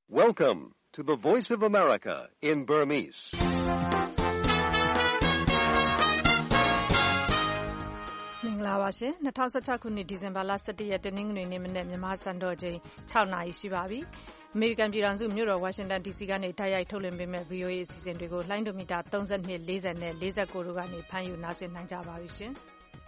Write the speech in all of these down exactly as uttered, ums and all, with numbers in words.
Welcome to the Voice of America in Burmese. ။မင်္ဂလာပါရှင်။၂၀၁၆ခုနှစ်ဒီဇင်ဘာလ၁၁ရက်တနင်္ဂနွေနေ့မနက်မြန်မာစံတော်ချိန်၆နာရီရှိပါပြီ။အမေရိကန်ပြည်ထောင်စုမြို့တော်ဝါရှင်တန်ဒီစီကနေတိုက်ရိုက်ထုတ်လွှင့်ပေးမယ့် ဗွီအိုအေ အစီအစဉ်တွေကိုလိုင်းဒိုမီတာ၃၂၊၄၀နဲ့၄၉တို့ကနေဖမ်းယူနားဆင်နိုင်ကြပါပြီရှင်။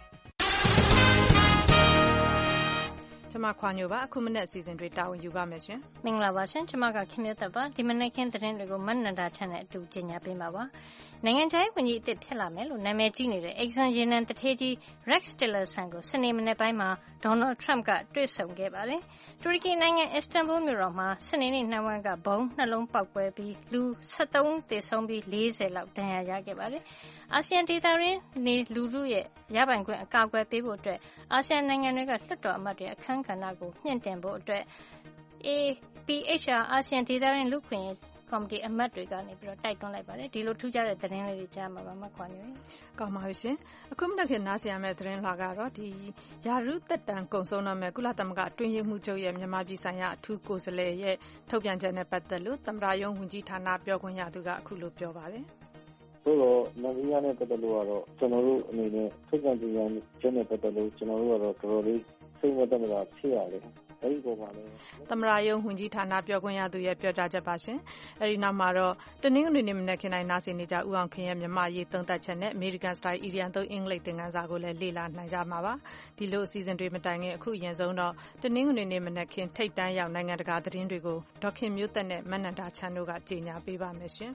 ကျွန်မခွာညိုပါအခုမနေ့အစီအစဉ်တွေတာဝန်ယူပါမယ်ရှင်မင်္ဂလာပါရှင်ကျွန်မကခင်မျိုးသက်ပါဒီမနေ့ခင်းသတင်းတွေကိုမတ်နန္ဒာချန်နဲ့အတူကြီးညာပေးပါပါနိုင်ငံခြားရေးဝန်ကြီးအသစ်ဖြစ်လာမယ်လို့နာမည်ကြီးနေတဲ့ Exxon ရေနံတထေးကြီး Rex Tillerson ကိုစနေမနေ့ပိုင်းမှာ Donald Trump ကတွေ့ဆုံခဲ့ပါတယ်တူရကီနိုင်ငံ Istanbul မြို့တော်မှာစနေနေ့နှောင်းပိုင်းကဘုံနှလုံးပေါက်ကွဲပြီးလူ၁၃ဦးသေဆုံးပြီး၄၀လောက်ဒဏ်ရာရခဲ့ပါတယ်အာဆီယံဒေသရင်းနေလူထုရဲ့ရပိုင်ခွင့်အကာအကွယ်ပေးဖို့အတွက်အာဆီယံနိုင်ငံတွေကလွှတ်တော်အမတ်တွေအခမ်းကဏ္ဍကိုမြင့်တင်ဖို့အတွက် A P H R အာဆီယံဒေသရင်းလူခွင့်ကော်မတီအမတ်တွေကနေပြီးတော့တိုက်တွန်းလိုက်ပါတယ်ဒီလိုထူးခြားတဲ့သတင်းလေးတွေကြားမှာပါမှခွာနေတယ်ကောင်းပါပြီရှင်အခုမနက်ခင်းနားဆင်ရမယ့်သတင်းလာကတော့ဒီယာရုသက်တမ်းကုံဆုံးတော့မဲ့ကုလသမဂ္ဂအတွင်းရေးမှူးချုပ်ရဲ့မြန်မာပြည်ဆိုင်ရာအထူးကိုယ်စားလှယ်ရဲ့ထုတ်ပြန်ချက်နဲ့ပတ်သက်လို့သမ္မတရုံးဝန်ကြီးဌာနပြောခွင့်ရသူကအခုလိုပြောပါတယ်ဆိုတော့နိုင်ငံနဲ့ပတ်သက်လို့ကတော့ကျွန်တော်တို့အနေနဲ့ထုတ်ပြန်ကြေညာချက်နဲ့ပတ်သက်လို့ကျွန်တော်တို့ကတော့တော်တော်လေးစိတ်ဝင်စားတာဖြစ်ရတယ်အဲဒီပုံမှာလည်းသမ္မတရုံးဝန်ကြီးဌာနပြောခွင့်ရသူရဲ့ပြောကြားချက်ပါရှင်အဲဒီနောက်မှာတော့တနင်္ဂနွေနေ့မနက်ခင်းတိုင်းနားဆင်နေကြဦးအောင်ခင်ရဲ့မြန်မာရေးသုံးသပ်ချက်နဲ့ American Style အီရီယန်သုံးအင်္ဂလိပ်သင်ခန်းစာကိုလည်းလေ့လာနိုင်ကြမှာပါဒီလိုအစီအစဉ်တွေမတိုင်ခင်အခုအရင်ဆုံးတော့တနင်္ဂနွေနေ့မနက်ခင်းထိပ်တန်းရောက်နိုင်ငံတကာသတင်းတွေကိုဒေါခင်မျိုးသက်နဲ့မနန္ဒာချန်တို့ကကြေညာပေးပါမယ်ရှင်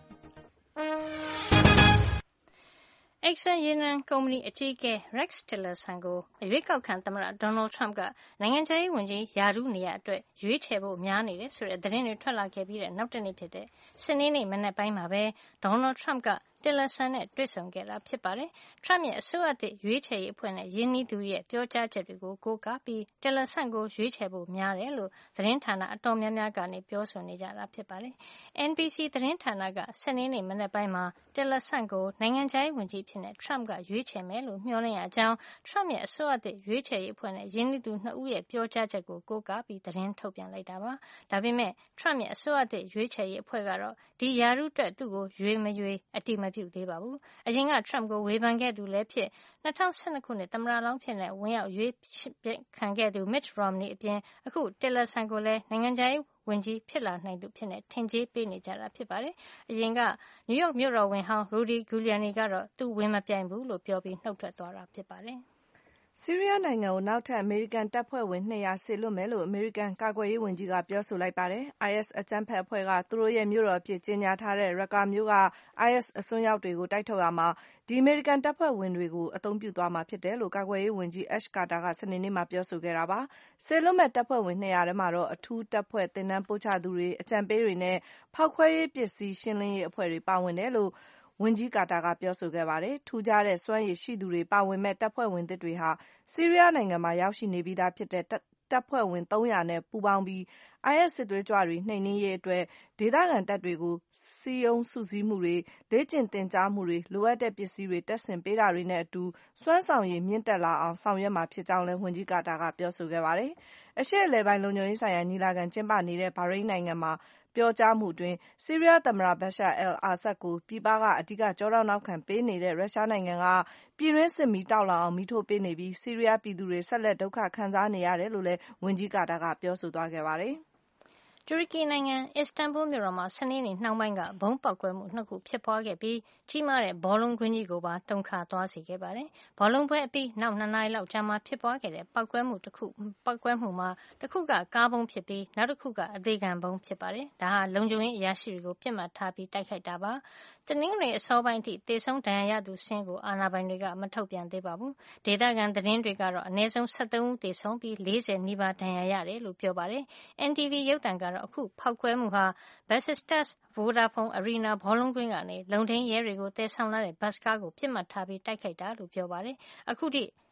Exxon ရေနံကုမ္ပဏီအကြီးအကဲ Rex Tillerson ကိုအရွေးကောက်ခံသမ္မတ Donald Trump ကနိုင်ငံခြားရေးဝန်ကြီးရာထူးနေရာအတွက်ရွေးချယ်ဖို့များနေတယ်ဆိုတဲ့သတင်းတွေထွက်လာခဲ့ပြီးတဲ့နောက်တနေ့ဖြစ်တဲ့စနေနေ့မနက်ပိုင်းမှာပဲ Donald Trump ကTillerson နဲ့တွေ့ဆုံခဲ့တာဖြစ်ပါတယ်။ Trump ရဲ့အစိုးရသစ်ရွေးချယ်ရေးအဖွဲ့နဲ့ရင်းနှီးသူရဲ့ပြောကြားချက်တွေကိုကိုးကားပြီး Tillerson ကိုရွေးချယ်ဖို့များတယ်လို့သတင်းဌာနအတော်များများကနေပြောဆိုနေကြတာဖြစ်ပါတယ်။ N B C သတင်းဌာနကစနေနေ့မနက်ပိုင်းမှာ Tillerson ကိုနိုင်ငံခြားရေးဝန်ကြီးဖြစ်တဲ့ Trump ကရွေးချယ်မယ်လို့မျှော်လင့်ရကြောင်း Trump ရဲ့အစိုးရသစ်ရွေးချယ်ရေးအဖွဲ့နဲ့ရင်းနှီးသူနှစ်ဦးရဲ့ပြောကြားချက်ကိုကိုးကားပြီးသတင်းထုတ်ပြန်လိုက်တာပါ။ဒါပေမဲ့ Trump ရဲ့အစိုးရသစ်ရွေးချယ်ရေးအဖွဲ့ကတော့ဒီရာထူးအတွက်သူ့ကိုရွေးမရွေးအတည်မပြုသေးပါဘူး။အရင်က Trump ကိုဝေဖန်ခဲ့သူလည်းဖြစ်၂၀၁၂ခုနှစ်သမ္မတလောင်းဖြစ်ဝင်ရောက်ရွေးခံခဲ့သူ Mitt Romney အပြင်အခု Tillerson ကိုလည်းနိုင်ငံခြားရေးဝန်ကြီးဖြစ်လာနိုင်သူဖြစ်နေထင်ကြေးပေးနေကြတာဖြစ်ပါတယ်။အရင်က New York မြို့တော်ဝန်ဟောင်း Rudy Giuliani ကတော့သူဝင်မပြိုင်ဘူးလို့ပြောပြီးနှုတ်ထွက်သွားတာဖြစ်ပါတယ်။ဆီးရီးယားနိုင်ငံကိုနောက်ထပ်အမေရိကန်တပ်ဖွဲ့ဝင်၂၀၀စေလွှတ်မယ်လို့အမေရိကန်ကာကွယ်ရေးဝန်ကြီးကပြောဆိုလိုက်ပါတယ်။ I S အကြမ်းဖက်အဖွဲ့ကသူတို့ရဲ့မြို့တော်အဖြစ်ကြေညာထားတဲ့ Raqqa မြို့က I S အစွန်းရောက်တွေကိုတိုက်ထုတ်ရာမှာဒီအမေရိကန်တပ်ဖွဲ့ဝင်တွေကိုအသုံးပြုသွားမှာဖြစ်တယ်လို့ကာကွယ်ရေးဝန်ကြီး Ash Carter ကစနေနေ့မှာပြောဆိုခဲ့တာပါ။စေလွှတ်မယ့်တပ်ဖွဲ့ဝင်၂၀၀ထဲမှာတော့အထူးတပ်ဖွဲ့သင်တန်းပို့ချသူတွေ၊အကြံပေးတွေနဲ့ဖောက်ခွဲရေးပစ္စည်းရှင်းလင်းရေးအဖွဲ့တွေပါဝင်တယ်လို့ဝန်ကြီးကာတာကပြောဆိုခဲ့ပါတယ်။ထူးခြားတဲ့စွမ်းရည်ရှိသူတွေပါဝင်မယ့်တပ်ဖွဲ့ဝင်သစ်တွေဟာဆီးရီးယားနိုင်ငံမှာရောက်ရှိနေပြီးသားဖြစ်တဲ့တပ်ဖွဲ့ဝင်သုံးရာနဲ့ပူးပေါင်းပြီး I S စစ်သွေးကြွတွေနှိမ်နင်းရေးအတွက်ဒေသခံတပ်တွေကိုစည်းရုံးစုစည်းမှုတွေ၊လေ့ကျင့်သင်ကြားမှုတွေ၊လိုအပ်တဲ့ပစ္စည်းတွေတပ်ဆင်ပေးတာတွေနဲ့အတူစွမ်းဆောင်ရည်မြင့်တက်လာအောင်ဆောင်ရွက်မှာဖြစ်ကြောင်းလည်းဝန်ကြီးကာတာကပြောဆိုခဲ့ပါတယ်။အရှေ့အလယ်ပိုင်းလုံခြုံရေးဆိုင်ရာညီလာခံကျင်းပနေတဲ့ဘာရိန်းနိုင်ငံမှာပြောကြားမှုအတွင်းဆီးရီးယားသမ္မတ Bashar al-Assad ကိုပြည်ပကအဓိကကျောထောက်နောက်ခံပေးနေတဲ့ရုရှားနိုင်ငံကပြည်တွင်းစစ်မီးတောက်လောင်အောင်မီးထိုးပေးနေပြီးဆီးရီးယားပြည်သူတွေဆက်လက်ဒုက္ခခံစားနေရတယ်လို့လည်းဝန်ကြီးကာတာကပြောဆိုသွားခဲ့ပါတယ်။တူရကီနိုင်ငံ Istanbul မြို့တော်မှာစနေနေ့နှောင်းပိုင်းကဗုံးပေါက်ကွဲမှုနှစ်ခုဖြစ်ပွားခဲ့ပြီးကြီးမားတဲ့ဘောလုံးကွင်းကြီးကိုပါတုန်ခါသွားစေခဲ့ပါတယ်။ဘောလုံးပွဲအပြီးနောက်နှစ်နာရီလောက်ကြာမှဖြစ်ပွားခဲ့တဲ့ပေါက်ကွဲမှုတစ်ခုပေါက်ကွဲမှုမှာတစ်ခုကကားဗုံးဖြစ်ပြီးနောက်တစ်ခုကအသေးခံဗုံးဖြစ်ပါတယ်။ဒါဟာလုံခြုံရေးအရာရှိတွေကိုပြစ်မှတ်ထားပြီးတိုက်ခိုက်တာပါ။တနင်္ဂနွေအစောပိုင်းအထိသေဆုံးဒဏ်ရာရသူစာရင်းကိုအာဏာပိုင်တွေကမထုတ်ပြန်သေးပါဘူး။ဒေသခံသတင်းတွေကတော့အနည်းဆုံး၁၃ဦးသေဆုံးပြီး၄၀နီးပါးဒဏ်ရာရတယ်လို့ပြောပါတယ်။ N T V ရုပ်သံကတော့အခုဖောက်ခွဲမှုဟာ Besiktas Vodafone Arena ဘောလုံးကွင်းကနေလုံထိန်းရဲတွေကိုသယ်ဆောင်လာတဲ့ဘတ်စ်ကားကိုပြစ်မှတ်ထားပြီးတိုက်ခိုက်တာလို့ပြောပါတယ်။အခုထိ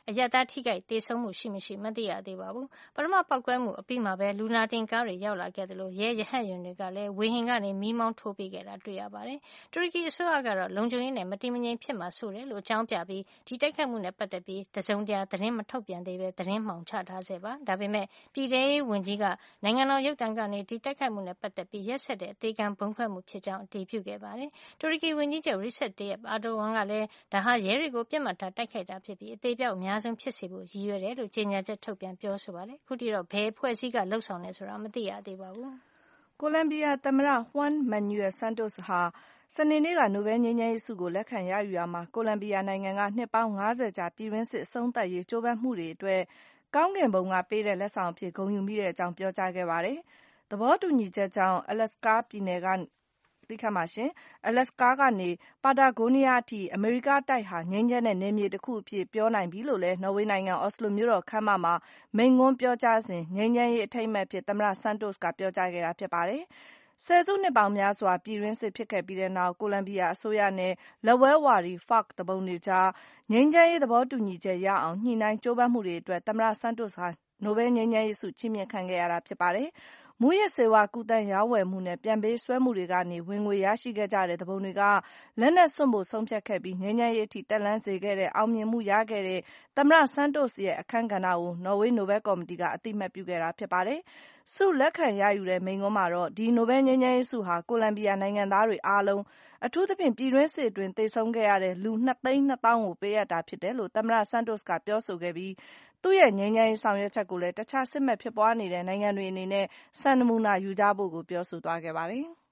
အရပ်သားထိခိုက်သေဆုံးမှုရှိမရှိမသိရသေးပါဘူး။ပထမပောက်ကွဲမှုအပြီးမှာပဲလူနာတင်ကားတွေရောက်လာခဲ့တယ်လို့ရဲရဟတ်ယာဉ်တွေကလည်းဝေဟင်ကနေမီးမောင်းထိုးပေးခဲ့တာတွေ့ရပါတယ်။တူရကီအစိုးရကတော့လုံခြုံရေးနဲ့မတည်မငြိမ်ဖြစ်မှာဆိုတယ်လို့အကြောင်းပြပြီးဒီတိုက်ခိုက်မှုနဲ့ပတ်သက်ပြီးတစုံတရာသတင်းမထုတ်ပြန်သေးပဲသတင်းမှောင်ချထားဆဲပါ။ဒါပေမဲ့ပြည်ထရေးဝန်ကြီးကနိုင်ငံတော်ရုပ်သံကနေဒီတိုက်ခိုက်မှုနဲ့ပတ်သက်ပြီးရက်စက်တဲ့အသေးခံပုံခွဲမှုဖြစ်ကြောင်းအတည်ပြုခဲ့ပါတယ်။တူရကီဝန်ကြီးချုပ် Recep Tayyip Erdogan ကလည်းဒါဟာရဲတွေကိုပြစ်မှတ်ထားတိုက်ခိုက်တာဖြစ်ပြီးအသေးပြောက်အများဆုံးဖြစ်စေဖို့ရည်ရွယ်တယ်လို့ကြေညာချက်ထုတ်ပြန်ပြောဆိုပါတယ်။ခုထိတော့ဘယ်အဖွဲ့အစည်းကလှုပ်ဆောင်လဲဆိုတာမသိရသေးပါဘူး။ကိုလံဘီယာသမ္မတ Juan Manuel Santos ဟာစနေနေ့ကနိုဘယ်ငြိမ်းချမ်းရေးဆုကိုလက်ခံရယူရာမှာကိုလံဘီယာနိုင်ငံကနှစ်ပေါင်း၅၀ကြာပြည်တွင်းစစ်အဆုံးသတ်ရေးကြိုးပမ်းမှုတွေအတွက်ကောင်းကင်ဘုံကပေးတဲ့လက်ဆောင်အဖြစ်ဂုဏ်ယူမိတဲ့အကြောင်းပြောကြားခဲ့ပါတယ်။သဘောတူညီချက်ကြောင့် Alaska ပြည်နယ်ကသိခတ်ပါရှင်။ Alaska ကနေပါတာဂိုးနီးယားအထိအမေရိကတိုက်ဟာငြိမ်းချမ်းတဲ့နယ်မြေတစ်ခုအဖြစ်ပြောနိုင်ပြီလို့လည်းနော်ဝေနိုင်ငံအော်စလိုမြို့တော်ခမ်းမမှာမိန့်ခွန်းပြောကြားစဉ်ငြိမ်းချမ်းရေးအထိမ်းအမှတ်အဖြစ်သမ္မတ Santos ကပြောကြားခဲ့တာဖြစ်ပါတယ်။ဆယ်စုနှစ်ပေါင်းများစွာပြည်တွင်းစစ်ဖြစ်ခဲ့ပြီးတဲ့နောက်ကိုလံဘီယာအစိုးရနဲ့လက်ဝဲဝါဒီ ဖာ့ခ် သူပုန်တွေကြားငြိမ်းချမ်းရေးသဘောတူညီချက်ရအောင်ညှိနှိုင်းကြိုးပမ်းမှုတွေအတွက်သမ္မတ Santos ဟာနိုဘယ်ငြိမ်းချမ်းရေးဆုချီးမြှင့်ခံခဲ့ရတာဖြစ်ပါတယ်။မူးယစ်ဆေးဝါးကူးသန်းရောင်းဝယ်မှုနဲ့ပြန်ပေးဆွဲမှုတွေကနေဝင်ငွေရရှိခဲ့ကြတဲ့သူပုန်တွေကလက်နက်စွန့်ဖို့ဆုံးဖြတ်ခဲ့ပြီးငြိမ်းချမ်းရေးအထိတက်လှမ်းစေခဲ့တဲ့အောင်မြင်မှုရခဲ့တဲ့သမ္မတ Santos ရဲ့အခန်းကဏ္ဍကိုနော်ဝေနိုဘယ်ကော်မတီကအသိအမှတ်ပြုခဲ့တာဖြစ်ပါတယ်။ဆုလက်ခံရယူတဲ့မိန့်ခွန်းမှာတော့ဒီနိုဘယ်ငြိမ်းချမ်းရေးဆုဟာကိုလံဘီယာနိုင်ငံသားတွေအားလုံးအထူးသဖြင့်ပြည်တွင်းစစ်အတွင်းသေဆုံးခဲ့ရတဲ့လူနှစ်သိန်းနှစ်သောင်းကိုပေးအပ်တာဖြစ်တယ်လို့သမ္မတ Santos ကပြောဆိုခဲ့ပြီးသူ့ရဲ့ငြိမ်းချမ်းရေးဆောင်ရွက်ချက်ကိုလည်းတခြားစစ်မက်ဖြစ်ပွားနေတဲ့နိုင်ငံတွေအနေနဲ့စံနမူနာယူကြဖို့ကိုပြောဆိုသွားခဲ့ပါတယ်။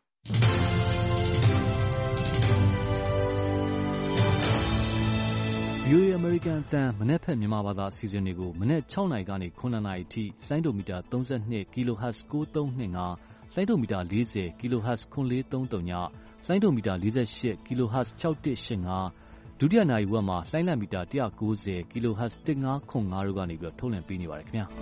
ဗွီအိုအေ အမေရိကန်အသံမနက်ဖြန်မြန်မာဘာသာအစီအစဉ်တွေကိုမနက်၆နာရီကနေခုနှစ်နာရီအထိလိုင်းဒိုမီတာသုံး၂ kHz ကိုးသုံး၂၅လိုင်းဒိုမီတာ၄၀ kHz ခွန်လေးသုံးသုံးညလိုင်းဒိုမီတာ၄၈ kHz ၆၁၈၅ဒုတိယနာရီဝက်မှာလိုင်းလံမီတာ၁၉၀ kHz ၁၅ခွန်၅တို့ကနေပြီးထုတ်လွှင့်ပေးနေပါတယ်ခင်ဗျာ။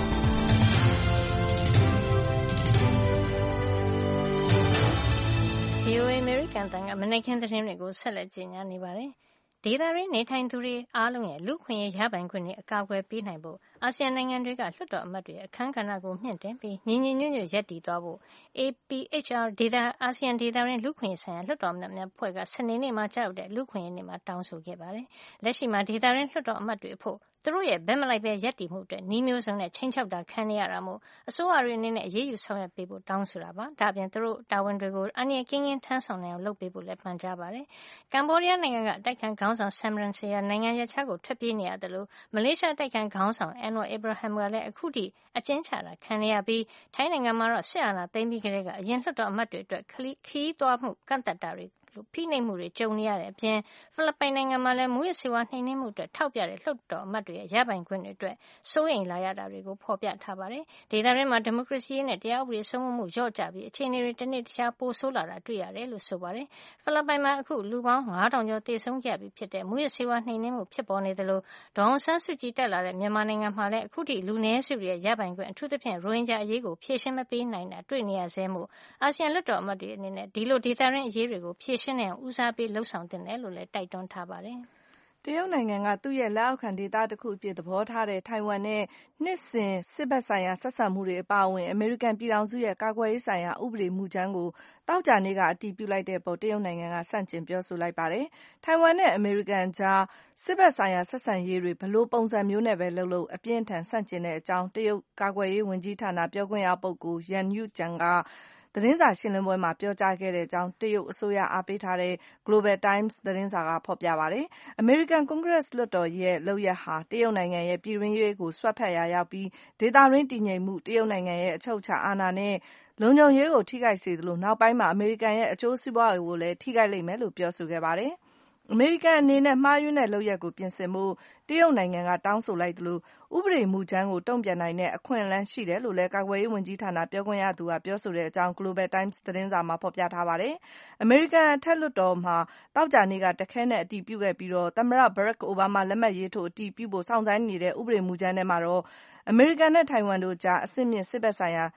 ဗွီအိုအေ အမေရိကန်အသံကမနက်ခင်းသတင်းတွေကိုဆက်လက်ကြေညာနေပါတယ်။ဒေသတွင်းနေထိုင်သူတွေအားလုံးရဲ့လူ့အခွင့်အရေးရပိုင်ခွင့်တွေအကာအကွယ်ပေးနိုင်ဖို့အာဆီယံနိုင်ငံတွေကလွှတ်တော်အမတ်တွေအခမ်းကဏ္ဍကိုမြှင့်တင်ပြီးညီညီညွတ်ညွတ်ရပ်တည်သွားဖို့ A P H R ဒေသအာဆီယံဒေသတွင်းလူ့အခွင့်အရေးဆိုင်ရာလွှတ်တော်အမတ်များအဖွဲ့ကစနေနေ့မှာကျရောက်တဲ့လူ့အခွင့်အရေးနေ့မှာတောင်းဆိုခဲ့ပါတယ်။လက်ရှိမှာဒေသတွင်းလွှတ်တော်အမတ်တွေအဖို့သူတို့ရဲ့ဘက်မလိုက်ပဲရပ်တည်မှုအတွက်နှီးမျိုးစုံနဲ့ချိန်ချောက်တာခံနေရတာမို့အစိုးရတွေအနေနဲ့အရေးယူဆောင်ရွက်ပေးဖို့တောင်းဆိုတာပါ။ဒါ့အပြင်သူတို့တာဝန်တွေကိုအန္တရာယ်ကင်းကင်းထမ်းဆောင်နိုင်အောင်လုပ်ပေးဖို့လည်းပန်ကြားပါတယ်။ကမ္ဘောဒီးယားနိုင်ငံကအတိုက်ခံခေါင်းဆောင် Sam Rainsy ဟာနိုင်ငံရပ်ခြားကိုထွက်ပြေးနေရတယ်လို့မလေးရှားတိုက်ခိုက်ခေါင်းဆောင် Anwar Ibrahim ကလည်းအခုထိအကျဉ်းချတာခံနေရပြီးထိုင်းနိုင်ငံမှာတော့စစ်အာဏာသိမ်းပြီးကတည်းကအရင်လွှတ်တော်အမတ်တွေအတွက်ခရီးသွားမှုကန့်သတ်တာတွေဖိနှိပ်မှုတွေကြုံနေရတဲ့အပြင်ဖိလစ်ပိုင်နိုင်ငံမှာလည်းမူးယစ်ဆေးဝါးနှိမ်နင်းမှုအတွက်ထောက်ပြတဲ့လွှတ်တော်အမတ်တွေရဲ့ရပိုင်ခွင့်တွေအတွက်စိုးရိမ်လာရတာတွေကိုဖော်ပြထားပါတယ်။ဒေသတွင်းမှာဒီမိုကရေစီရေးနဲ့တရားဥပဒေစိုးမိုးမှုလျော့ကျပြီးအခြေအနေတွေတစ်နေ့တစ်ခြားပိုဆိုးလာတာတွေ့ရတယ်လို့ဆိုပါတယ်။ဖိလစ်ပိုင်မှာအခုလူပေါင်းငါးထောင်ကျော်သေဆုံးခဲ့ပြီဖြစ်တဲ့မူးယစ်ဆေးဝါးနှိမ်နင်းမှုဖြစ်ပေါ်နေသလိုဒေါ်အောင်ဆန်းစုကြည်တက်လာတဲ့မြန်မာနိုင်ငံမှာလည်းအခုထိလူနည်းစုတွေရဲ့ရပိုင်ခွင့်အထူးသဖြင့်ရိုဟင်ဂျာအရေးကိုဖြေရှင်းမပေးနိုင်တာတွေ့နေရဆဲမို့အာဆီယံလွှတ်တော်အမတ်တွေအနေနဲ့ဒီလိုဒေသတွင်းအရေးတွေကိုဖြေရှင်းနိုင်အောင်ဦးစားပေးလှုပ်ဆောင်သင့်တယ်လို့လည်းတိုက်တွန်းထားပါတယ်။တရုတ်နိုင်ငံကသူ့ရဲ့လက်အောက်ခံဒေသတစ်ခုအဖြစ်သဘောထားတဲ့ထိုင်ဝမ်နဲ့နှစ်စဉ်စစ်ဘက်ဆိုင်ရာဆက်ဆံမှုတွေအပါအဝင်အမေရိကန်ပြည်ထောင်စုရဲ့ကာကွယ်ရေးဆိုင်ရာဥပဒေမူကြမ်းကိုသောကြာနေ့ကအတည်ပြုလိုက်တဲ့အပေါ်တရုတ်နိုင်ငံကဆန့်ကျင်ပြောဆိုလိုက်ပါတယ်။ထိုင်ဝမ်နဲ့အမေရိကန်ကြားစစ်ဘက်ဆိုင်ရာဆက်ဆံရေးတွေဘယ်လိုပုံစံမျိုးနဲ့ပဲလုပ်လို့အပြင်းအထန်ဆန့်ကျင်တဲ့အကြောင်းတရုတ်ကာကွယ်ရေးဝန်ကြီးဌာနပြောခွင့်ရပုဂ္ဂိုလ် Yan Yujian ကသတင်းစာရှင်းလင်းပွဲမှာပြောကြားခဲ့တဲ့အကြောင်းတရုတ်အစိုးရအားပေးထားတဲ့ Global Times သတင်းစာကဖော်ပြပါတယ်။အမေရိကန်ကွန်ဂရက်လွှတ်တော်ရဲ့လုပ်ရပ်ဟာတရုတ်နိုင်ငံရဲ့ပြည်တွင်းရေးကိုဆွတ်ဖက်ရာရောက်ပြီးဒေသတွင်းတည်ငြိမ်မှုတရုတ်နိုင်ငံရဲ့အချုပ်အခြာအာဏာနဲ့လုံခြုံရေးကိုထိခိုက်စေသလိုနောက်ပိုင်းမှာအမေရိကန်ရဲ့အကျိုးစီးပွားကိုလည်းထိခိုက်လိမ့်မယ်လို့ပြောဆိုခဲ့ပါတယ်။အမေရိကန်အနေနဲ့မှားယွင်းတဲ့လုပ်ရပ်ကိုပြင်ဆင်ဖို့တရုတ်နိုင်ငံကတောင်းဆိုလိုက်သလိုဥပဒေမူကြမ်းကိုတုံ့ပြန်နိုင်တဲ့အခွင့်အလမ်းရှိတယ်လို့လည်းကာကွယ်ရေးဝန်ကြီးဌာနပြောခွင့်ရသူကပြောဆိုတဲ့အကြောင်း Global Times သတင်းစာမှာဖော်ပြထားပါတယ်။အမေရိကန်အထက်လွှတ်တော်မှာသောကြာနေ့ကတခဲနဲ့အတည်ပြုခဲ့ပြီးတော့သမ္မတ Barack Obama လက်မှတ်ရေးထိုးအတည်ပြုဖို့စောင့်ဆိုင်းနေတဲ့ဥပဒေမူကြမ်းထဲမှာတော့အမေရိကန်နဲ့ထိုင်ဝမ်တို့ကြားအဆင့်မြင့်စစ်ဘက်ဆိုင်ရာ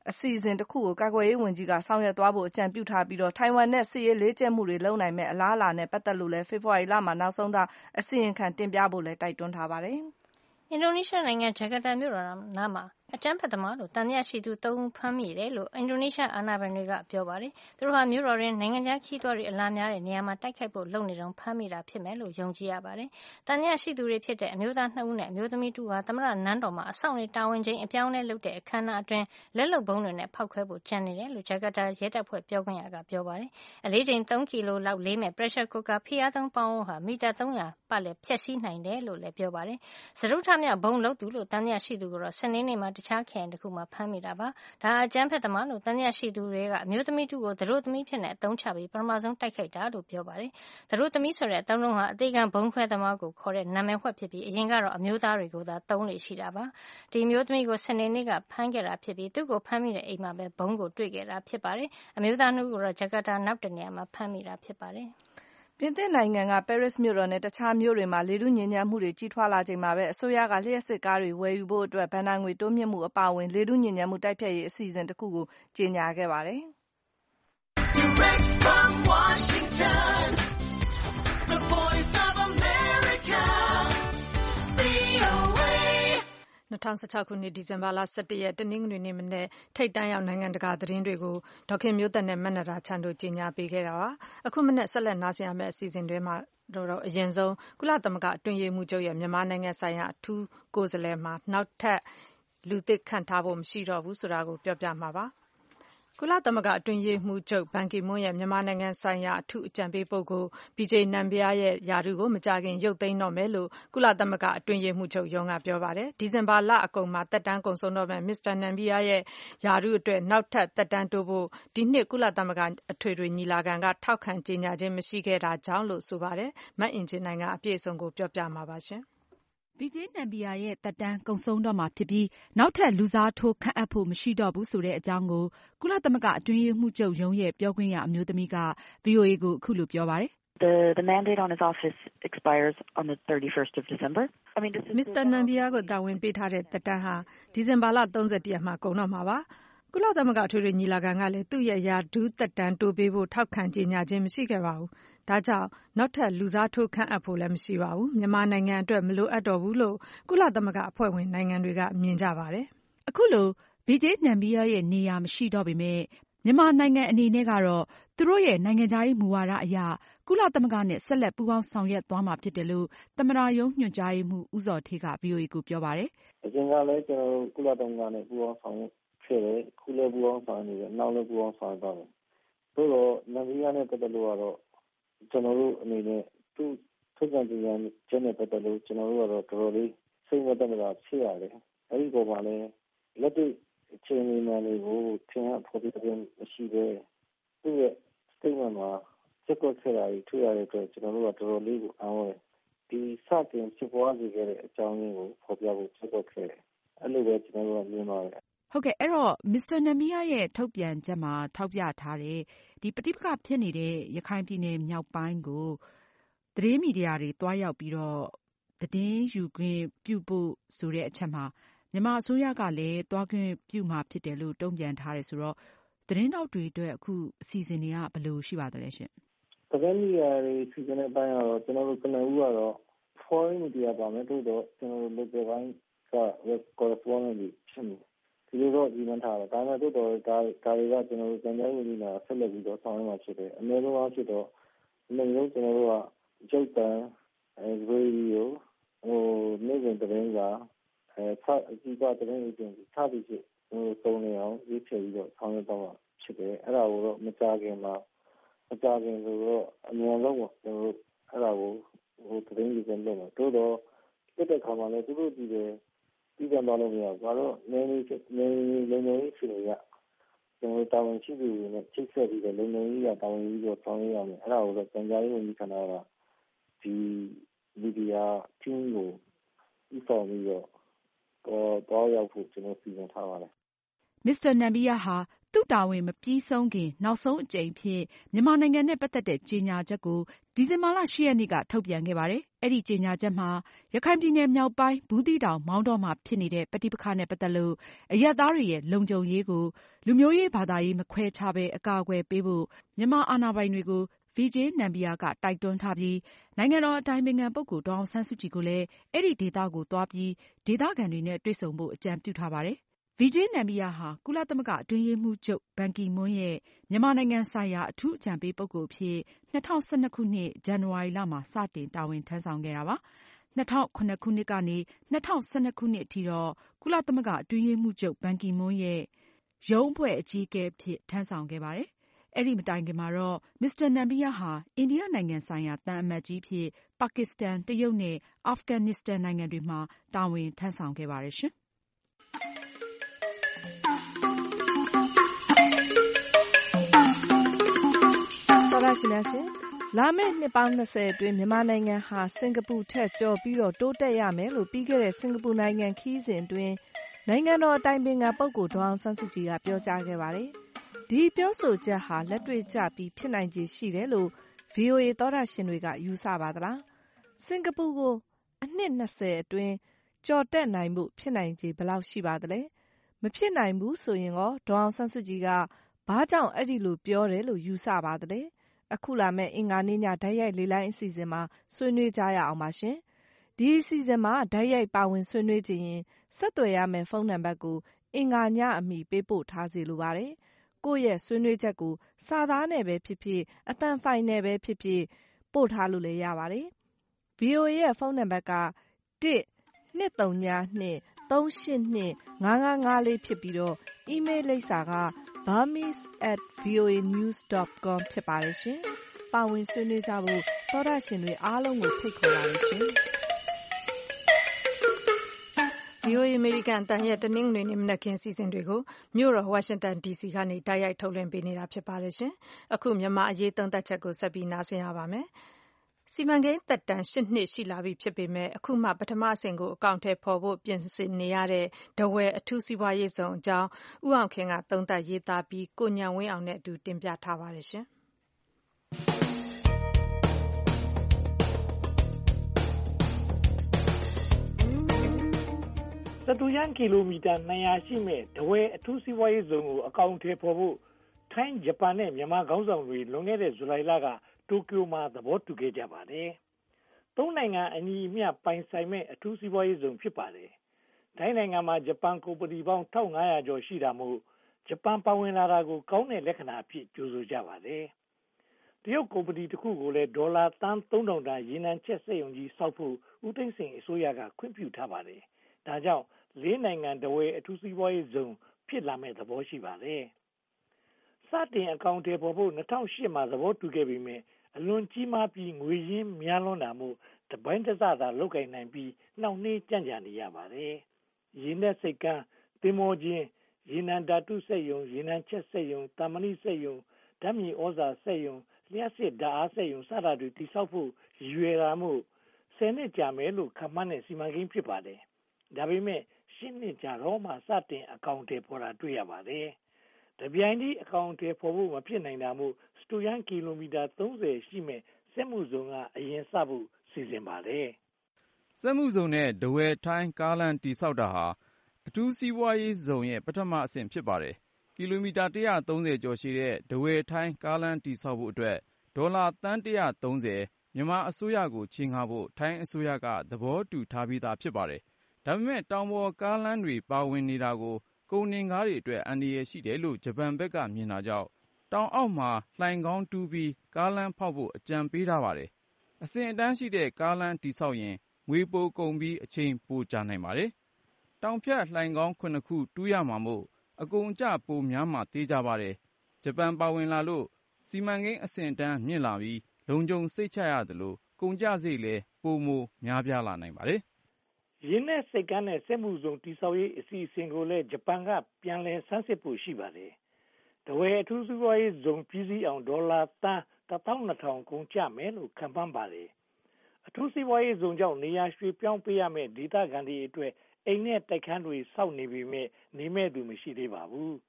အစီအစဉ်တစ်ခုကိုကာကွယ်ရေးဝန်ကြီးကဆောင်ရွက်သွားဖို့အကြံပြုထားပြီးထိုင်ဝမ်နဲ့စစ်ရေးလေ့ကျင့်မှုတွေလုပ်နိုင်မယ့်အလားအလာနဲ့ပတ်သက်လို့လည်းဖေဖော်ဝါရီလမှာနောက်ဆုံးထားအစီရင်ခံတင်ပြဖို့လည်းတိုက်တွန်းထားပါတယ်။အင်ဒိုနီးရှားနိုင်ငံဂျကာတာမြို့တော်နားမှာအကြမ်းဖက်သမားလို့တန်တရားရှိသူသုံးဦးဖမ်းမိတယ်လို့အင်ဒိုနီးရှားအာဏာပိုင်တွေကပြောပါတယ်။သူတို့ဟာမြို့တော်တွင်နိုင်ငံခြားခရီးသွားတွေအလာများတဲ့နေရာမှာတိုက်ခိုက်ဖို့လုပ်နေတုန်းဖမ်းမိတာဖြစ်မယ်လို့ယုံကြည်ရပါတယ်။တန်တရားရှိသူတွေဖြစ်တဲ့အမျိုးသားနှစ်ဦးနဲ့အမျိုးသမီးတူဟာသမ္မတနန်းတော်မှာအဆောင်နေတာဝန်ချိန်အပြောင်းအလဲလုပ်တဲ့အခမ်းအနားအတွင်းလက်လုံဘုံတွေနဲ့ဖောက်ခွဲဖို့ကြံနေတယ်လို့ဂျကာတာရဲတပ်ဖွဲ့ပြောခွင့်ရကပြောပါတယ်။အလေးချိန်သုံးကီလိုလောက်လေးမဲ့ pressure cooker ဖိအားသုံးပေါင်းဟာမီတာသုံးရာပတ်လည်ဖျက်ဆီးနိုင်တယ်လို့လည်းပြောပါတယ်။စရုထမြောက်ဘုံလုပ်သူလို့တန်တရားရှိသူကတော့စနေနေ့မှာတခြားခရိုင်တစ်ခုမှာဖမ်းမိတာပါ။ဒါအကြမ်းဖက်သမားလို့တန်တရားရှိသူတွေကအမျိုးသမီးတူကိုသတို့သမီးဖြစ်နေအသုံးချပြီးပထမဆုံးတိုက်ခိုက်တာလို့ပြောပါတယ်။သတို့သမီးဆိုတဲ့အသုံးလုံးဟာအသေးခံဘုံခွဲသမားကိုခေါ်တဲ့နာမည်ဝှက်ဖြစ်ပြီးအရင်ကတော့အမျိုးသားတွေကိုသာသုံးလေရှိတာပါ။ဒီအမျိုးသမီးကိုစနေနေ့ကဖမ်းခဲ့တာဖြစ်ပြီးသူ့ကိုဖမ်းမိတဲ့အိမ်မှာပဲဘုံကိုတွေ့ခဲ့တာဖြစ်ပါတယ်။အမျိုးသားနှစ်ဦးကိုတော့ဂျကာတာနောက်တနေရာမှာဖမ်းမိတာဖြစ်ပါတယ်။ပြင်သစ်နိုင်ငံကပဲရစ်မြို့တော်နဲ့တခြားမြို့တွေမှာလေထုညစ်ညမ်းမှုတွေကြီးထွားလာချိန်မှာပဲအစိုးရကလျှပ်စစ်ကားတွေဝယ်ယူဖို့အတွက်ဘဏ္ဍာငွေတိုးမြှင့်မှုအပါအဝင်လေထုညစ်ညမ်းမှုတိုက်ဖျက်ရေးအစီအစဉ်တစ်ခုကိုကြေညာခဲ့ပါတယ်။ Direct from Washington, the Voice of America, ၂၀၁၆ခုနှစ်ဒီဇင်ဘာလ၁၁ရက်တနင်္ဂနွေနေ့မနက်ထိပ်တန်းရောက်နိုင်ငံတကာသတင်းတွေကိုဒေါ်ခင်မျိုးသက်နဲ့မနက်တာချန်တို့ကြီးညာပေးခဲ့တာပါ။အခုမနက်ဆက်လက်နားဆင်ရမယ့်အစီအစဉ်တွေမှာတော့အရင်ဆုံးကုလသမဂ္ဂအတွင်းရေးမှူးချုပ်ရဲ့မြန်မာနိုင်ငံဆိုင်ရာအထူးကိုယ်စားလှယ်မှာနောက်ထပ်လူသစ်ခန့်ထားဖို့မရှိတော့ဘူးဆိုတာကိုပြောပြမှာပါ။ကုလသမဂ္ဂအတွင်းရေးမှူးချုပ်ဘန်ကီမွန်းရဲ့မြန်မာနိုင်ငံဆိုင်ရာအထူးအကြံပေးပုဂ္ဂိုလ် Vijay Nambiar ရဲ့ရာထူးကိုမကြာခင်ရုပ်သိမ်းတော့မယ်လို့ကုလသမဂ္ဂအတွင်းရေးမှူးချုပ်ရုံးကပြောပါတယ်။ဒီဇင်ဘာလအကုန်မှာသက်တမ်းကုန်ဆုံးတော့မယ့် မစ္စတာ Nambiar ရဲ့ရာထူးအတွက်နောက်ထပ်သက်တမ်းတိုးဖို့ဒီနှစ်ကုလသမဂ္ဂအထွေထွေညီလာခံကထောက်ခံကြေညာခြင်းမရှိခဲ့တာကြောင့်လို့ဆိုပါတယ်။မအင်ကြင်းနိုင်ကအပြည့်အစုံကိုပြောပြမှာပါရှင်။ Vijay Nambiar ရဲ့သက်တမ်းကုန်ဆုံးတော့မှာဖြစ်ပြီးနောက်ထပ်လူစားထိုးခန့်အပ်ဖို့မရှိတော့ဘူးဆိုတဲ့အကြောင်းကိုကုလသမဂ္ဂအတွင်းရေးမှူးချုပ်ရုံးရဲ့ပြောခွင့်ရအမျိုးသမီးက ဗွီအိုအေကိုအခုလိုပြောပါတယ်။ The, the mandate on his office expires on the thirty-first of December. I mean, this is မစ္စတာ Nambiar ကိုတာဝန်ပေးထားတဲ့သက်တမ်းဟာဒီဇင်ဘာလ၃၁ရက်မှာကုန်တော့မှာပါ။ကုလသမဂ္ဂအထွေထွေညီလာခံကလည်းသူ့ရဲ့ရာထူးသက်တမ်းတိုးပေးဖို့ထောက်ခံကြေညာခြင်းမရှိခဲ့ပါဘူး။ဒါကြောင့်နောက်ထပ်လူစားထိုးခန့်အပ်ဖို့လည်းမရှိပါဘူး။မြန်မာနိုင်ငံအတွက်မလိုအပ်တော့ဘူးလို့ကုလသမဂ္ဂအဖွဲ့ဝင်နိုင်ငံတွေကမြင်ကြပါတယ်။အခုလို Vijay Nambiar ရဲ့နေရာမရှိတော့ပေမဲ့မြန်မာနိုင်ငံအနေနဲ့ကတော့သူတို့ရဲ့နိုင်ငံခြားရေးမူဝါဒအရကုလသမဂ္ဂနဲ့ဆက်လက်ပူးပေါင်းဆောင်ရွက်သွားမှာဖြစ်တယ်လို့သမ္မတရုံးညွှန်ကြားရေးမှူးဦးဇော်ဌေးက ဗွီအိုအေကိုပြောပါတယ်။အရင်ကလည်းကျွန်တော်တို့ကုလသမဂ္ဂနဲ့ပူးပေါင်းဆောင်ရွက်ခဲ့တယ်။ခုလည်းပူးပေါင်းဆောင်ရွက်နေတယ်။နောက်လည်းပူးပေါင်းဆောင်ရွက်သွားမယ်။သို့တော့Nambiarနဲ့ပတ်သက်လို့ကတော့ကျွန်တော်တို့အနေနဲ့သူ့ထုတ်ပြန်ကြေညာချက်နဲ့ပတ်သက်လို့ကျွန်တော်တို့ကတော့တော်တော်လေးစိတ်မသက်သာဖြစ်ရတယ်။အဲဒီပေါ်မှာလည်းလက်တွေ့အခြေအနေမှန်တွေကိုထင်ဟပ်ဖော်ပြခြင်းမရှိဘဲသူ့ရဲ့ statement မှာစက်ကွက်ခဲ့တာကြီးတွေ့ရတဲ့အတွက်ကျွန်တော်တို့ကတော်တော်လေးကိုအံ့ဩတယ်။ဒီစတင်ဖြစ်ပွားစေခဲ့တဲ့အကြောင်းရင်းကိုဖော်ပြဖို့စက်ကွက်ခဲ့တယ်။အဲ့လိုပဲကျွန်တော်တို့ကမြင်ပါတယ်။ဟုတ်ကဲ့အဲ့တော့ မစ္စတာ Nambiar ရဲ့ထုတ်ပြန်ချက်မှာထောက်ပြထားတဲ့ဒီပဋိပက္ခဖြစ်နေတဲ့ရခိုင်ပြည်နယ်မြောက်ပိုင်းကိုသတင်းမီဒီယာတွေတွားရောက်ပြီးတော့သတင်းယူခွင့်ပြုဖို့ဆိုတဲ့အချက်မှာမြန်မာအစိုးရကလည်းတွားခွင့်ပြုမှာဖြစ်တယ်လို့တုံ့ပြန်ထားတယ်ဆိုတော့သတင်းတောက်တွေအတွက်အခုအစီအစဉ်တွေကဘယ်လိုရှိပါသလဲရှင်။သတင်းမီဒီယာတွေစီစဉ်တဲ့အပိုင်းကတော့ကျွန်တော်တို့ကနဦးကတော့ foreign media ပါမယ်တို့တော့ကျွန်တော်တို့ local ဘိုင်းက correspondent တွေဖြစ်နေဒီလိုတော့ဒီမှန်းထားတယ်ဒါပေမဲ့တို့တော့ဒါဒါတွေကကျွန်တော်တို့ကြံကြဝင်နေတာဆက်လက်ပြီးတော့ဆောင်ရွက်မှာဖြစ်တယ်အများဆုံးအားဖြင့်တော့အများဆုံးကျွန်တော်တို့ကကျုပ်တန်အဲရေဒီယိုဟိုနေ့စဉ်သတင်းစာအဲဆက်အကြည့်ကသတင်းအကျဉ်းစသည်ဖြင့်ကျွန်တော်သုံးနေအောင်ရေးချပြီးတော့ဆောင်ရွက်တော့မှာဖြစ်တယ်အဲ့ဒါကိုတော့မကြခင်မှာမကြခင်ဆိုတော့အများဆုံးကကျွန်တော်တို့အဲ့ဒါကိုဟိုသတင်းကြီးပြန်လုပ်မှာတို့တော့ဖြစ်တဲ့ခါမှာလည်းသူတို့ဒီပဲပြီးကြတော့လို့မရဘူး။ဘာလို့နေနေနေနေနေရှိနေရကျွန်တော်တာဝန်ရှိသူတွေနဲ့ချိတ်ဆက်ပြီးတော့လုံလုံကြီးကတာဝန်ကြီးတော့ဆောင်ရရမယ်။အဲ့ဒါကိုတော့ပြန်ကြားရေးဝန်ကြီးဌာနကဒီမီဒီယာ team ကိုဥဆောင်ပြီးတော့တော့တော့ရောက်ဖို့ကျွန်တော်စီစဉ်ထားပါတယ်။မစ္စတာ Nambiar ဟာသူ့တာဝန်မပြီးဆုံးခင်နောက်ဆုံးအကြိမ်ဖြစ်မြန်မာနိုင်ငံနဲ့ပတ်သက်တဲ့ကြေညာချက်ကိုဒီဇင်ဘာလ၈ရက်နေ့ကထုတ်ပြန်ခဲ့ပါတယ်။အဲဒီကြေညာချက်မှာရခိုင်ပြည်နယ်မြောက်ပိုင်းဘူးသီးတောင်မောင်းတောမှာဖြစ်နေတဲ့ပဋိပက္ခနဲ့ပတ်သက်လို့အရပ်သားတွေရဲ့လုံခြုံရေးကိုလူမျိုးရေးဘာသာရေးမခွဲခြားဘဲအကာအကွယ်ပေးဖို့မြန်မာအာဏာပိုင်တွေကို Vijay Nambiar ကတိုက်တွန်းထားပြီးနိုင်ငံတော်အတိုင်ပင်ခံပုဂ္ဂိုလ်ဒေါ်အောင်ဆန်းစုကြည်ကိုလည်းအဲဒီဒေသကိုသွားပြီးဒေသခံတွေနဲ့တွေ့ဆုံဖို့အကြံပြုထားပါတယ်။ Vijay Nambiar ဟာကုလသမဂ္ဂအတွင်းရေးမှူးချုပ်ဘန်ကီမွန်းရဲ့မြန်မာနိုင်ငံဆိုင်ရာအထူးအကြံပေးပုဂ္ဂိုလ်အဖြစ်၂၀၁၂ခုနှစ်ဇန်နဝါရီလမှာစတင်တာဝန်ထမ်းဆောင်ခဲ့တာပါ။၂၀၀၇ခုနှစ်ကနေ၂၀၁၂ခုနှစ်အထိတော့ကုလသမဂ္ဂအတွင်းရေးမှူးချုပ်ဘန်ကီမွန်းရဲ့ရုံးအဖွဲ့အကြီးအကဲအဖြစ်ထမ်းဆောင်ခဲ့ပါတယ်။အဲဒီမတိုင်ခင်မှာတော့မစ္စတာနမ်ဘီးယားဟာအိန္ဒိယနိုင်ငံဆိုင်ရာသံအမတ်ကြီးအဖြစ်ပါကစ္စတန်၊တရုတ်နဲ့အာဖဂန်နစ္စတန်နိုင်ငံတွေမှာတာဝန်ထမ်းဆောင်ခဲ့ပါတယ်ရှင်။သောတရှင်များရှင်လာမယ့်နှစ်ပေါင်း၂၀အတွင်းမြန်မာနိုင်ငံဟာစင်ကာပူထက်ကျော်ပြီးတော့တိုးတက်ရမယ်လို့ပြီးခဲ့တဲ့စင်ကာပူနိုင်ငံခရီးစဉ်အတွင်းနိုင်ငံတော်အတိုင်ပင်ခံပုဂ္ဂိုလ်ဒေါ်အောင်ဆန်းစုကြည်ကပြောကြားခဲ့ပါတယ်။ဒီပြောဆိုချက်ဟာလက်တွေ့ကျပြီးဖြစ်နိုင်ခြေရှိတယ်လို့ ဗွီအိုအေ သောတရှင်တွေကယူဆပါသလား။စင်ကာပူကိုအနှစ်၂၀အတွင်းကျော်တက်နိုင်မှုဖြစ်နိုင်ခြေဘယ်လောက်ရှိပါသလဲ။မဖြစ်နိုင်ဘူးဆိုရင်ရောဒေါ်အောင်ဆန်းစုကြည်ကဘာကြောင့်အဲ့ဒီလိုပြောတယ်လို့ယူဆပါသလဲ။အခုလာမယ့်အင်္ဂါနေ့ညဓာတ်ရိုက်လေလိုင်းအစီအစဉ်မှာဆွေးနွေးကြရအောင်ပါရှင်။ဒီအစီအစဉ်မှာဓာတ်ရိုက်ပါဝင်ဆွေးနွေးခြင်းရင်ဆက်သွယ်ရမယ့်ဖုန်းနံပါတ်ကိုအင်္ဂါညအမီပေးပို့ထားစေလိုပါတယ်။ကိုယ့်ရဲ့ဆွေးနွေးချက်ကိုစာသားနဲ့ပဲဖြစ်ဖြစ်အသံဖိုင်နဲ့ပဲဖြစ်ဖြစ်ပို့ထားလို့လည်းရပါတယ်။ ဗီအိုအေရဲ့ဖုန်းနံပါတ်ကတစ် ၂၃ည၂ ၃၈၂ ၅၅၅လေးဖြစ်ပြီးတော့အီးမေးလ်လိပ်စာက burmese at voa news dot com ဖြစ်ပါတယ်ရှင်။ပါဝင်ဆွေးနွေးကြဖို့သောတရှင်တွေအားလုံးကိုဖိတ်ခေါ်ပါတယ်ရှင်။ဗွီအိုအေအမေရိကန်အသံရဲ့တနင်္ဂနွေနေ့မနက်ခင်းအစီအစဉ်တွေကိုမြို့တော်ဝါရှင်တန်ဒီစီကနေတိုက်ရိုက်ထုတ်လွှင့်ပေးနေတာဖြစ်ပါတယ်ရှင်။အခုမြန်မာအရေးသုံးသပ်ချက်ကိုဆက်ပြီးနားဆင်ရပါမယ်။စီမံကိန်းသက်တမ်း၈နှစ်ရှိလာပြီဖြစ်ပေမဲ့အခုမှပထမအဆင့်ကိုအကောင်အထည်ဖော်ဖို့ပြင်ဆင်နေရတဲ့ထားဝယ်အထူးစီးပွားရေးဇုံအကြောင်းဦးအောင်ခင်ကသုံးသပ်ရေးသားပြီးကိုဉာဏ်ဝင်းအောင်နဲ့အတူတင်ပြထားပါတယ်ရှင်။စတုရန်းကီလိုမီတာ၂၀၀ရှိမဲ့ထားဝယ်အထူးစီးပွားရေးဇုံကိုအကောင်အထည်ဖော်ဖို့ထိုင်းဂျပန်နဲ့မြန်မာခေါင်းဆောင်တွေလွန်ခဲ့တဲ့ဇူလိုင်လကတိုကျိုမှာသဘောတူခဲ့ကြပါတယ်။သုံးနိုင်ငံအညီအမျှပိုင်ဆိုင်မဲ့အထူးစီးပွားရေးဇုံဖြစ်ပါတယ်။ထိုင်းနိုင်ငံမှာဂျပန်ကုမ္ပဏီပေါင်း၁၅၀၀ကျော်ရှိတာမို့ဂျပန်ပါဝင်လာတာကိုကောင်းတဲ့လက္ခဏာအဖြစ်ကြိုဆိုကြပါတယ်။တရုတ်ကုမ္ပဏီတစ်ခုကိုလည်းဒေါ်လာသန်းသုံးထောင်တန်ရေနံချက်စက်ရုံကြီးဆောက်ဖို့ဦးသိန်းစိန်အစိုးရကခွင့်ပြုထားပါတယ်။ဒါကြောင့်လေးနိုင်ငံထားဝယ်အထူးစီးပွားရေးဇုံဖြစ်လာမဲ့သဘောရှိပါတယ်။စတင်အကောင်အထည်ဖော်ဖို့၂၀၀၈မှာသဘောတူခဲ့ပေမဲ့အလွန်ကြီးမားပြီးငွေရင်းများလွန်းတာမို့တပိုင်းတစသာလုပ်ကိုင်နိုင်ပြီးနှောင့်နှေးကြန့်ကြာနေရပါတယ်။ရေနက်စိတ်ကမ်းသင်္ဘောချင်းရေနံဓာတုစက်ရုံရေနံချက်စက်ရုံတာမဏိစက်ရုံဓာတ်မြေဩဇာစက်ရုံလျှပ်စစ်ဓာတ်အားစက်ရုံစတာတွေတည်ဆောက်ဖို့ရည်ရွယ်တာမို့ဆယ်နှစ်ကြာမယ်လို့ခန့်မှန်းတဲ့စီမံကိန်းဖြစ်ပါတယ်။ဒါပေမဲ့ရှစ်နှစ်ကြာတော့မှစတင်အကောင်အထည်ဖော်တာတွေ့ရပါတယ်။တပြိုင်တည်းအကောင်အထည်ဖော်ဖို့မဖြစ်နိုင်တာမို့စတုရန်းကီလိုမီတာသုံးဆယ်ရှိမဲ့စက်မှုဇုံကအရင်စဖို့စီစဉ်ပါတယ်။စက်မှုဇုံနဲ့ထားဝယ်ထိုင်းကားလမ်းတည်ဆောက်တာဟာအထူးစီးပွားရေးဇုံရဲ့ပထမအဆင့်ဖြစ်ပါတယ်။ကီလိုမီတာ၁၃၀ကျော်ရှည်တဲ့ထားဝယ်ထိုင်းကားလမ်းတည်ဆောက်ဖို့အတွက်ဒေါ်လာသန်း၁၃၀မြန်မာအစိုးရကိုချေးငှားဖို့ထိုင်းအစိုးရကသဘောတူထားပြီးသားဖြစ်ပါတယ်။ဒါပေမဲ့တောင်ပေါ်ကားလမ်းတွေပါဝင်နေတာကိုကုန်တင်ကားတွေအတွက်အန္တရာယ်ရှိတယ်လို့ဂျပန်ဘက်ကမြင်တာကြောင့်တောင်အောက်မှာလှိုဏ်ခေါင်းတူးပြီးကားလမ်းဖောက်ဖို့အကြံပေးထားပါတယ်။အဆင့်အတန်းရှိတဲ့ကားလမ်းတည်ဆောက်ရင်ငွေပိုကုန်ပြီးအချိန်ပိုကြာနိုင်ပါတယ်။တောင်ဖြတ်လှိုဏ်ခေါင်းခုနှစ်ခုတူးရမှာမို့အကုန်အကျပိုများမှာသေချာပါတယ်။ဂျပန်ပါဝင်လာလို့စီမံကိန်းအဆင့်အတန်းမြင့်လာပြီးလုံခြုံစိတ်ချရသလိုကုန်ကျစရိတ်လည်းပိုမိုများပြားလာနိုင်ပါတယ်။ရင်းနဲ့စိတ်ကမ်းနဲ့စက်မှုဇုံတည်ဆောက်ရေးအစီအစဉ်ကိုလည်းဂျပန်ကပြန်လည်ဆန်းစစ်ဖို့ရှိပါတယ်။ထားဝယ်အထူးစီးပွားရေးဇုံပြည်စည်းအောင်ဒေါ်လာသန်းတစ်သောင်းနှစ်ထောင်ကုန်ကျမယ်လို့ခန့်မှန်းပါတယ်။အထူးစီးပွားရေးဇုံကြောင့်နေရာရွှေ့ပြောင်းပေးရမယ့်ဒေသခံတွေအတွက်အိမ်နဲ့တိုက်ခန်းတွေစောက်နေပေမဲ့နေမဲ့သူမရှိသေးပါဘူး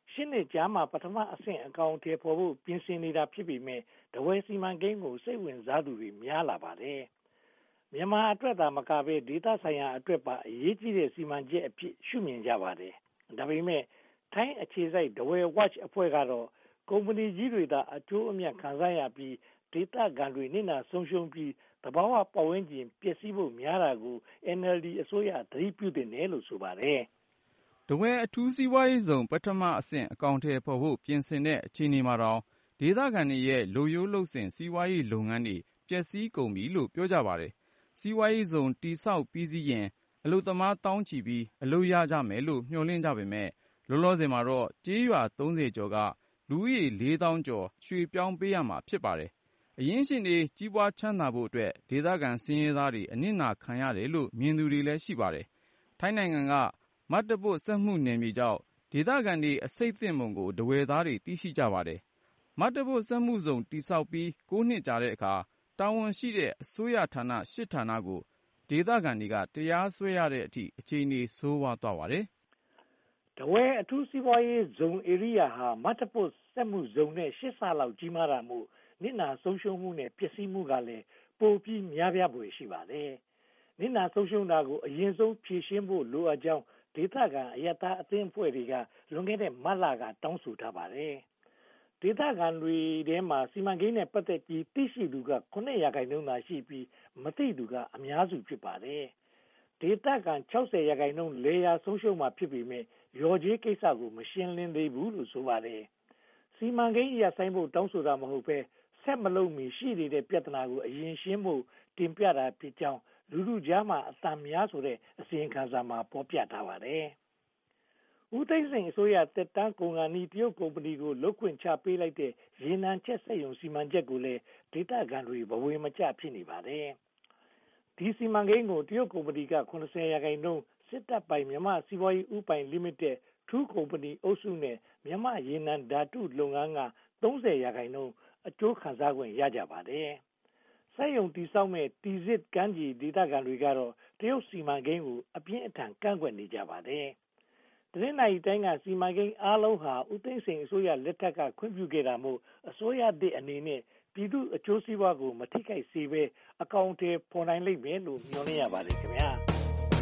ရှင်းနှစ်ကြာမှပထမအဆင့်အကောင်အထည်ဖော်ဖို့ပြင်ဆင်နေတာဖြစ်ပေမဲ့တဝဲစီမံကိန်းကိုစိတ်ဝင်စားသူတွေများလာပါတယ်။မြန်မာအတွက်သာမကဘဲဒေသဆိုင်ရာအတွက်ပါအရေးကြီးတဲ့စီမံချက်အဖြစ်ရှုမြင်ကြပါတယ်။ဒါပေမဲ့ထိုင်းအခြေစိုက်တဝဲ Watch အဖွဲ့ကတော့ကုမ္ပဏီကြီးတွေသာအကျိုးအမြတ်ခံစားရပြီးဒေသခံတွေနစ်နာဆုံးရှုံးပြီးသဘာဝပတ်ဝန်းကျင်ပျက်စီးဖို့များတာကို အန် အယ်လ် ဒီ အစိုးရသတိပြုသင့်တယ်လို့ဆိုပါတယ်။ထားဝယ်အထူးစီးပွားရေးဇုန်ပထမအဆင့်အကောင်အထည်ဖော်ဖို့ပြင်ဆင်တဲ့အခြေအနေမှာတောင်ဒေသခံတွေရဲ့လုပ်ရိုးလုပ်စဉ်စီးပွားရေးလုပ်ငန်းတွေပျက်စီးကုန်ပြီလို့ပြောကြပါတယ်။စီးပွားရေးဇုန်တည်ဆောက်ပြီးစီးရင်အလုပ်သမားသောင်းချီပြီးအလုပ်ရကြမယ်လို့မျှော်လင့်ကြပေမဲ့လောလောဆယ်မှာတော့ကျေးရွာသုံးဆယ်ကျော်ကလူဦးရေလေးသောင်းကျော်ရွှေ့ပြောင်းပေးရမှာဖြစ်ပါတယ်။အရင်းရှင်တွေကြီးပွားချမ်းသာဖို့အတွက်ဒေသခံဆင်းရဲသားတွေအနစ်နာခံရတယ်လို့မြင်သူတွေလည်းရှိပါတယ်။ထိုင်းနိုင်ငံကမတ်တပွတ်စက်မှုနယ်မြေကြောင့်ဒေသခံတွေအဆိပ်သင့်ပုံကိုထားဝယ်သားတွေသိရှိကြပါတယ်။မတ်တပွတ်စက်မှုဇုန်တည်ဆောက်ပြီးကိုးနှစ်ကြာတဲ့အခါတာဝန်ရှိတဲ့အစိုးရဌာနရှစ်ဌာနကိုဒေသခံတွေကတရားစွဲရတဲ့အထိအခြေအနေဆိုးဝါးသွားပါတယ်။ထားဝယ်အထူးစီးပွားရေးဇုန်ဧရိယာဟာမတ်တပွတ်စက်မှုဇုန်နဲ့ရှစ်ဆလောက်ကြီးမားတာမို့နစ်နာဆုံးရှုံးမှုနဲ့ပျက်စီးမှုကလည်းပိုပြီးများပြားပွေရှိပါတယ်။နစ်နာဆုံးရှုံးတာကိုအရင်ဆုံးဖြေရှင်းဖို့လိုအပ်ကြောင်းဒေသခံအယက်သားအသင်းအဖွဲ့တွေကလွန်ခဲ့တဲ့မတ်လကတောင်းဆိုထားပါတယ်။ဒေသခံတွေထဲမှာစီမံကိန်းနဲ့ပတ်သက်ပြီးသိရှိသူကခုနှစ်ရာခိုင်နှုန်းသာရှိပြီးမသိသူကအများစုဖြစ်ပါတယ်။ဒေသခံခြောက်ဆယ်ရာခိုင်နှုန်းလေယာဆုံးရှုံးမှာဖြစ်ပေမဲ့ရော်ကြေးကိစ္စကိုမရှင်းလင်းသေးဘူးလို့ဆိုပါတယ်။စီမံကိန်းရပ်ဆိုင်းဖို့တောင်းဆိုတာမဟုတ်ဘဲဆက်မလုပ်မီရှိနေတဲ့ပြဿနာကိုအရင်ရှင်းဖို့တင်ပြတာဖြစ်ကြောင်းလူလူကြားမှာအတန်များဆိုတဲ့အစီရင်ခံစာမှာဖော်ပြထားပါတယ်။ဦးသိန်းစိန်အစိုးရတက်တန်းကုန်ကန်ဤတရုတ်ကုမ္ပဏီကိုလုတ်ခွင့်ချပေးလိုက်တဲ့ရေနံချက်စက်ရုံစီမံချက်ကိုလည်းဒေသခံတွေဘဝမကျဖြစ်နေပါတယ်။ဒီစီမံကိန်းကိုတရုတ်ကုမ္ပဏီကခုနှစ်ဆယ်ရာခိုင်နှုန်းစစ်တပ်ပိုင်မြန်မာစီးပွားရေးဥပိုင်လိမိတက်ထူးကုမ္ပဏီအုပ်စုနဲ့မြန်မာရေနံဓာတုလုပ်ငန်းကသုံးဆယ်ရာခိုင်နှုန်းအကျိုးခံစားခွင့်ရကြပါတယ်။စက်ရုံတည်ဆောက်မဲ့တီစစ်ကမ်းခြေဒေသခံတွေကတော့တရုတ်စီမံကိန်းကိုအပြင်းအထန်ကန့်ကွက်နေကြပါတယ်။တနင်္သာရီတိုင်းကစီမံကိန်းအားလုံးဟာဦးသိန်းစိန်အစိုးရလက်ထက်ကခွင့်ပြုခဲ့တာမို့အစိုးရသစ်အနေနဲ့ပြည်သူအကျိုးစီးပွားကိုမထိခိုက်စေဘဲအကောင့်တွေဖော်နိုင်လိမ့်မယ်လို့မျှော်လင့်ရပါတယ်ခင်ဗျာ။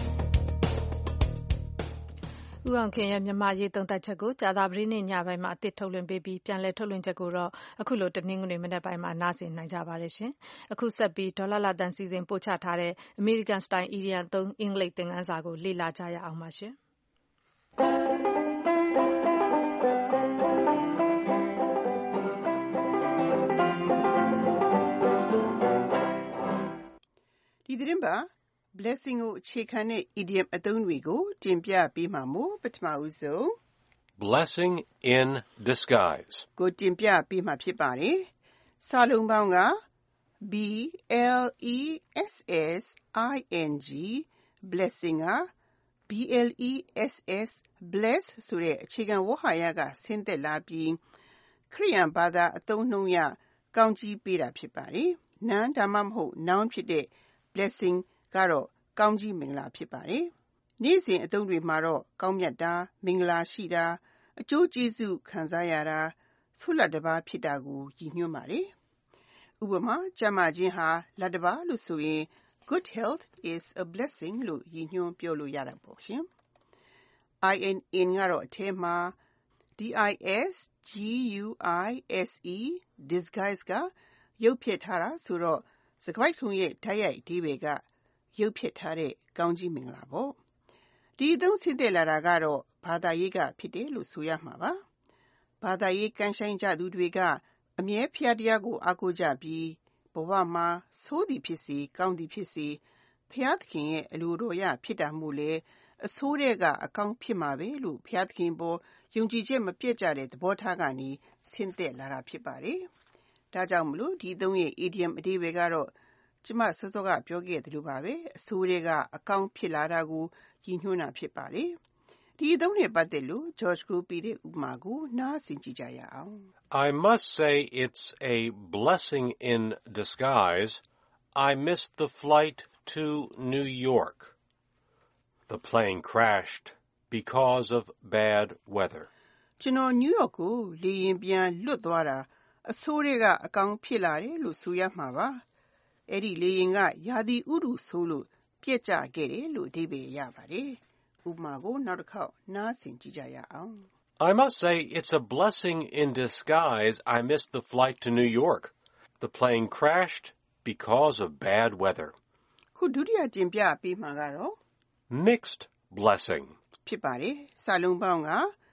ဦးအောင်ခင်ရဲ့မြန်မာရေးသုံးသပ်ချက်ကိုကြာသပတေးနေ့ညပိုင်းမှာအသစ်ထုတ်လွှင့်ပေးပြီးပြန်လည်ထုတ်လွှင့်ချက်ကိုတော့အခုလိုတနင်္ဂနွေမနက်ပိုင်းမှာနားဆင်နိုင်ကြပါတယ်ရှင်။အခုဆက်ပြီးဒေါ်လာလာတန်စီစဉ်ပို့ချထားတဲ့ American Style Idiom သုံးအင်္ဂလိပ်သင်ခန်းစာကိုလေ့လာကြရအောင်ပါရှင်။ဒီသတင်းပါ blessing ကိုအခြေခံတဲ့ idiom အသုံးတွေကိုတင်ပြပေးမှာမို့ပထမဦးဆုံး blessing in disguise ကိုတင်ပြပေးမှာဖြစ်ပါတယ်။စာလုံးပေါင်းက B L E S S I N G blessing က B L E S S bless ဆိုတဲ့အခြေခံဝေါဟာရကဆင်းသက်လာပြီးခရိယန်ဘာသာအသုံးနှုန်းရကောင်းကြီးပေးတာဖြစ်ပါတယ်။ noun ဒါမှမဟုတ် noun ဖြစ်တဲ့ blessing ကတော့ကောင်းကြီးမင်္ဂလာဖြစ်ပါတယ်။နေ့စဉ်အသုံးတွေမှာတော့ကောင်းမြတ်တာမင်္ဂလာရှိတာအကျိုးကျေးဇူးခံစားရတာဆုလတ်တပါးဖြစ်တာကိုရည်ညွှန်းပါတယ်။ဥပမာကျန်းမာခြင်းဟာလတ်တပါးလို့ဆိုရင် good health is a blessing လို့ရည်ညွှန်းပြောလို့ရတာပေါ့ရှင်။ in in ကတော့အထဲမှာ D I S G U I S E disguise ကရုပ်ဖြစ်ထားတာဆိုတော့စကားပိုက်ခုံရဲ့ဓာတ်ရိုက်အဓိပ္ပာယ်ကရုပ်ဖြစ်ထားတဲ့ကောင်းကြီးမင်္ဂလာပေါ့။ဒီအသုံးဆင်းသက်လာတာကတော့ဘာသာရေးကဖြစ်တယ်လို့ဆိုရမှာပါ။ဘာသာရေးကန့်ဆိုင်ကြသူတွေကအမြဲဖျားတရားကိုအားကိုးကြပြီးဘဝမှာဆိုးသည်ဖြစ်စေကောင်းသည်ဖြစ်စေဖျားသခင်ရဲ့အလိုတော်ရဖြစ်တာမို့လေအဆိုးတဲ့ကအကောင်းဖြစ်မှာပဲလို့ဖျားသခင်ပေါ်ယုံကြည်ချက်မပြတ်ကြတဲ့သဘောထားကနေဆင်းသက်လာတာဖြစ်ပါတယ်။ဒါကြောင့်မလို့ဒီသုံးရဲ့ idiom အဓိပ္ပာယ်ကတော့ကျမစောစောကပြောခဲ့သလိုပါပဲအဆိုးတွေကအကောင်းဖြစ်လာတာကိုရည်ညွှန်းတာဖြစ်ပါတယ်။ဒီအသုံးနဲ့ပတ်သက်လို့ George Group ရဲ့ဥပမာကိုနားဆင်ကြည့်ကြရအောင် I must say it's a blessing in disguise. I missed the flight to New York. The plane crashed because of bad weather. ကျွန်တော်နယူးယောက်ကိုလေယာဉ်ပြန်လွတ်သွားတာအဆိုးတွေကအကောင်ဖြစ်လာတယ်လို့ဆိုရမှာပါ။အဲ့ဒီလေယာဉ်ကရာသီဥတုဆိုးလို့ပြက်ကျခဲ့တယ်လို့အဓိပ္ပာယ်ရပါတယ်။ဥပမာကိုနောက်တစ်ခေါက်နားဆင်ကြည့်ကြရအောင် I must say it's a blessing in disguise I missed the flight to New York. The plane crashed because of bad weather. ခုဒုတိယတင်ပြပေးမှာကတော့ Mixed blessing ဖြစ်ပါတယ်။စာလုံးပေါင်းက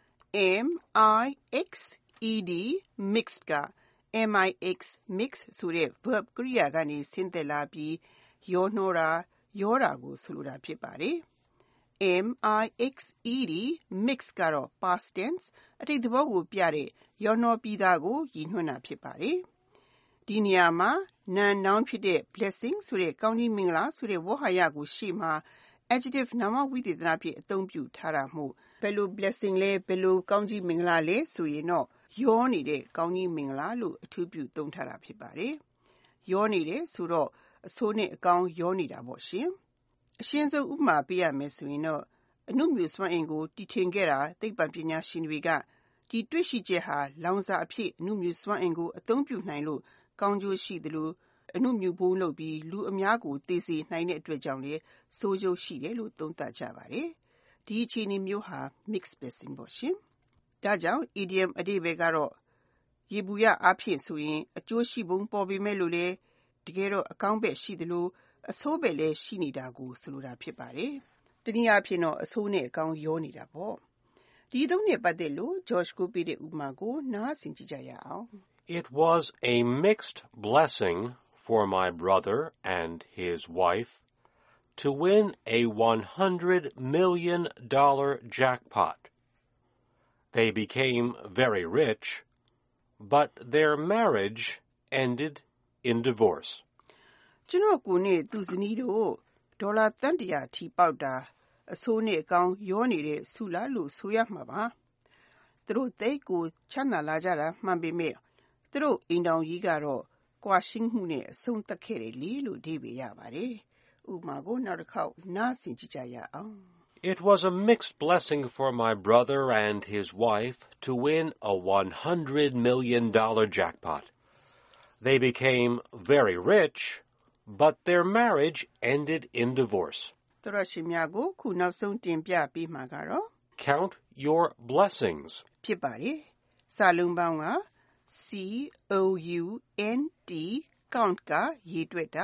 M I X E D mixed က M I X mix ဆိုတဲ့ verb ကရိယာကနေဆင်းသက်လာပြီးရောနှောတာရောတာကိုဆိုလိုတာဖြစ်ပါတယ်။ M I X E D mix ကတော့ past tense အတိတ်သဘောကိုပြတဲ့ရောနှောပြီးသားကိုရည်ညွှန်းတာဖြစ်ပါတယ်။ဒီနေရာမှာ noun noun ဖြစ်တဲ့ blessing ဆိုတဲ့ကောင်းကြီးမင်္ဂလာဆိုတဲ့ဝေါဟာရကိုရှေ့မှာ adjective နာမဝိသေသနဖြင့်အသုံးပြုထားတာမို့ဘယ်လို blessing လဲဘယ်လိုကောင်းကြီးမင်္ဂလာလဲဆိုရင်တော့ရောနေတဲ့ကောင်းကြီးမင်္ဂလာလို့အထူးပြုသုံးထားတာဖြစ်ပါတယ်။ရောနေတယ်ဆိုတော့အဆိုးနဲ့အကောင်းရောနေတာပေါ့ရှင်။အရှင်းဆုံးဥပမာပေးရမယ်ဆိုရင်တော့အနုမြူစွမ်းအင်ကိုတည်ထင်ခဲ့တာသိပ္ပံပညာရှင်တွေကဒီတွေ့ရှိချက်ဟာလောင်စာအဖြစ်အနုမြူစွမ်းအင်ကိုအသုံးပြုနိုင်လို့ကောင်းကျိုးရှိသလိုအနုမြူဘုံလုပ်ပြီးလူအများကိုသေစေနိုင်တဲ့အတွက်ကြောင့်လေဆိုးကျိုးရှိတယ်လို့သုံးသပ်ကြပါတယ်။ဒီအခြေအနေမျိုးဟာ mixed blessing ပေါ့ရှင်။ဒါကြောင့် idiom အဓိပ္ပာယ်ကတော့ရေဘူးရအားဖြင့်ဆိုရင်အကျိုးရှိပုံပေါ်ပေမဲ့လို့လေတကယ်တော့အကောင်းဘက်ရှိသလိုအဆိုးဘက်လည်းရှိနေတာကိုဆိုလိုတာဖြစ်ပါတယ်။တနည်းအားဖြင့်တော့အဆိုးနဲ့အကောင်းရောနေတာပေါ့။ဒီသုံးနဲ့ပတ်သက်လို့ George ကိုပေးတဲ့ဥပမာကိုနားဆင်ကြည့်ကြရအောင်။ It was a mixed blessing for my brother and his wife to win a one hundred million dollars jackpot. They became very rich, but their marriage ended in divorce. ကျွန်တော်ကိုနဲ့သူဇနီးတို့ဒေါ်လာတန်တရာထိပေါက်တာအဆိုးနဲ့အကောင်းရောနေတဲ့ဆုလာလို့ဆိုရမှာပါ။သူတို့သိကိုချမ်းသာလာကြတာမှန်ပေမဲ့သူတို့အိမ်တော်ကြီးကတော့ကွာရှင်းမှုနဲ့အဆုံးသတ်ခဲ့တယ်လေလို့အဓိပ္ပာယ်ရပါတယ်။ဥပမာကိုနောက်တစ်ခေါက်နားဆင်ကြည့်ကြရအောင်။ It was a mixed blessing for my brother and his wife to win a one hundred million dollars jackpot. They became very rich, but their marriage ended in divorce. တော်ရရှိမြကိုခုနောက်ဆုံးတင်ပြပေးမှာကတော့ Count your blessings ဖြစ်ပါတယ်။စာလုံးပေါင်းက C O U N T count ကရေးတွက်တာ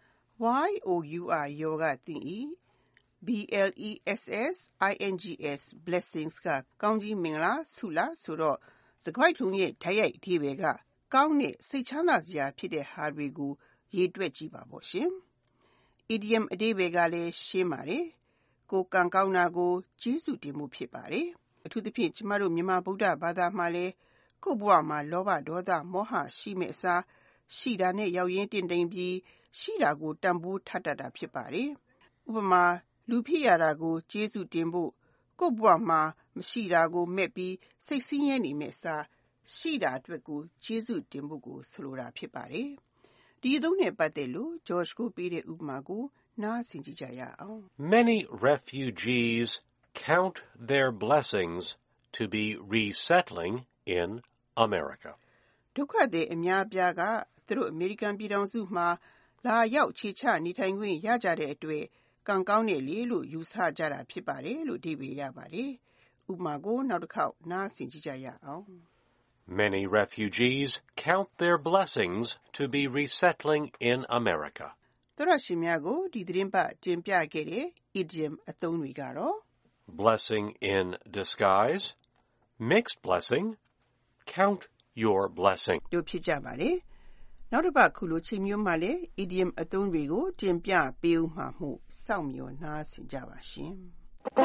Y O U R ယောကသိ၏ B L E S S I N G S blessings ကကောင်းကြီးမင်္ဂလာဆုလာဆိုတော့စကားထုံးရဲ့ဓာတ်ရိုက်အဓိပ္ပာယ်ကကောင်းတဲ့စိတ်ချမ်းသာစရာဖြစ်တဲ့ဟာတွေကိုရေးတွက်ကြည့်ပါပေါ့ရှင်။ idiom အဓိပ္ပာယ်ကလည်းရှင်းပါတယ်။ကိုကံကောင်းတာကိုကျေးဇူးတင်မှုဖြစ်ပါတယ်။အထူးသဖြင့်ကျမတို့မြန်မာဗုဒ္ဓဘာသာမှာလည်းကိုယ့်ဘဝမှာလောဘဒေါသမောဟရှိမဲ့အစားရှိတာနဲ့ရောက်ရင်းတင်တိမ်ပြီးရှိတာကိုတန်ဖိုးထပ်တတ်တာဖြစ်ပါတယ်။ဥပမာလူဖြစ်ရတာကိုကျေးဇူးတင်ဖို့ကိုယ့်ဘဝမှာမရှိတာကိုမဲ့ပြီးစိတ်ဆင်းရဲနေမဲ့အစားရှိတာအတွက်ကိုကျေးဇူးတင်ဖို့ကိုဆိုလိုတာဖြစ်ပါတယ်။ဒီသုံးနဲ့ပတ်သက်လို့ George ကိုပေးတဲ့ဥပမာကိုနားဆင်ကြည့်ကြရအောင် Many refugees count their blessings to be resettling in America. ဒုက္ခသည်အများပြားကသူတို့အမေရိကန်ပြည်ထောင်စုမှာလာရောက်ခြေချနေထိုင်ခွင့်ရကြတဲ့အတွက်ကံကောင်းတယ်လေလို့ယူဆကြတာဖြစ်ပါတယ်လို့အဓိပ္ပာယ်ရပါတယ်။ဥပမာကိုနောက်တစ်ခေါက်နားဆင်ကြည့်ကြရအောင် Many refugees count their blessings to be resettling in America. တော်ရရှိမြကိုဒီသတင်းပတ်တင်ပြခဲ့တဲ့ idiom အသုံးတွေကတော့ blessing in disguise, mixed blessing, count your blessing တို့ဖြစ်ကြပါတယ်။နောက်တစ်ပတ်ခုလိုချိန်မျိုးမှလည်း idiom အသုံးတွေကိုတင်ပြပေးဦးမှာမို့စောင့်မျှော်နားဆင်ကြပါရှင်။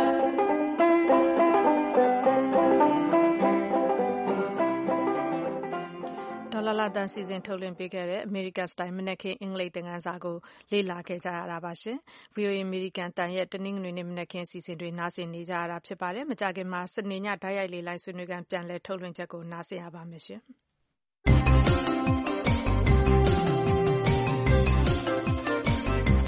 Dollar လာတန်စီစဉ်ထုတ်လွှင့်ပေးခဲ့တဲ့ American Style မနက်ခင်းအင်္ဂလိပ်သင်ခန်းစာကိုလေ့လာခဲ့ကြရတာပါရှင်။ V O A American တန်ရဲ့တနင်္ဂနွေနေ့မနက်ခင်းအစီအစဉ်တွေနားဆင်နေကြရတာဖြစ်ပါတယ်။မကြခင်မှာစနေညဓာတ်ရိုက်လေလိုင်းဆွေးနွေးခန်းပြန်လည်ထုတ်လွှင့်ချက်ကိုနားဆင်ရပါမယ်ရှင်။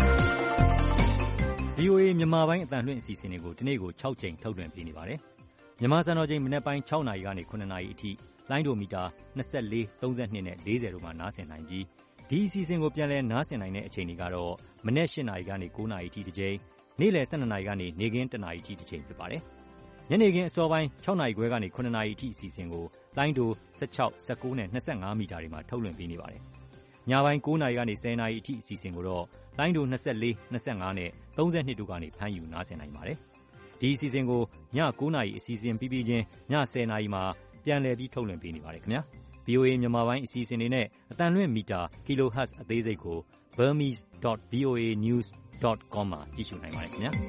V O A မြန်မာပိုင်းအသံလွှင့်အစီအစဉ်တွေကိုဒီနေ့ကို၆ကြိမ်ထုတ်လွှင့်ပေးနေပါတယ်။မြန်မာစံတော်ချိန်မနက်ပိုင်း၆နာရီကနေ၇နာရီအထိလိုင်းဒိုမီတာ၂၄၊၃၂နဲ့၄၀တို့မှာနားဆင်နိုင်ပြီးဒီအစီအစဉ်ကိုပြန်လည်နားဆင်နိုင်တဲ့အချိန်တွေကတော့မနက်၈နာရီကနေ၉နာရီအထိတစ်ကြိမ်နေ့လယ်၁၂နာရီကနေနေ့ခင်း၁နာရီအထိတစ်ကြိမ်ဖြစ်ပါတယ်။ညနေခင်းအစောပိုင်း၆နာရီခွဲကနေ၇နာရီအထိအစီအစဉ်ကိုလိုင်းဒို၁၆၊၁၉နဲ့၂၅မီတာတွေမှာထုတ်လွှင့်ပေးနေပါတယ်။ညပိုင်း၉နာရီကနေ၁၀နာရီအထိအစီအစဉ်ကိုတော့လိုင်းဒို၂၄၊၂၅နဲ့၃၂တို့ကနေဖမ်းယူနားဆင်နိုင်ပါတယ်။ဒီအစီအစဉ်ကိုည၉နာရီအစီအစဉ်ပြီးပြီးချင်းည၁၀နာရီမှာပြန်လည်ပြီးထုတ်လွှင့်ပေးနေပါတယ်ခင်ဗျာ။ဗွီအိုအေ မြန်မာပိုင်းအစီအစဉ်တွေနဲ့အသံလွှင့်မီတာ kilohertz အသေးစိတ်ကို burmese dot voa news dot com မှာကြည့်ရှုနိုင်ပါတယ်ခင်ဗျာ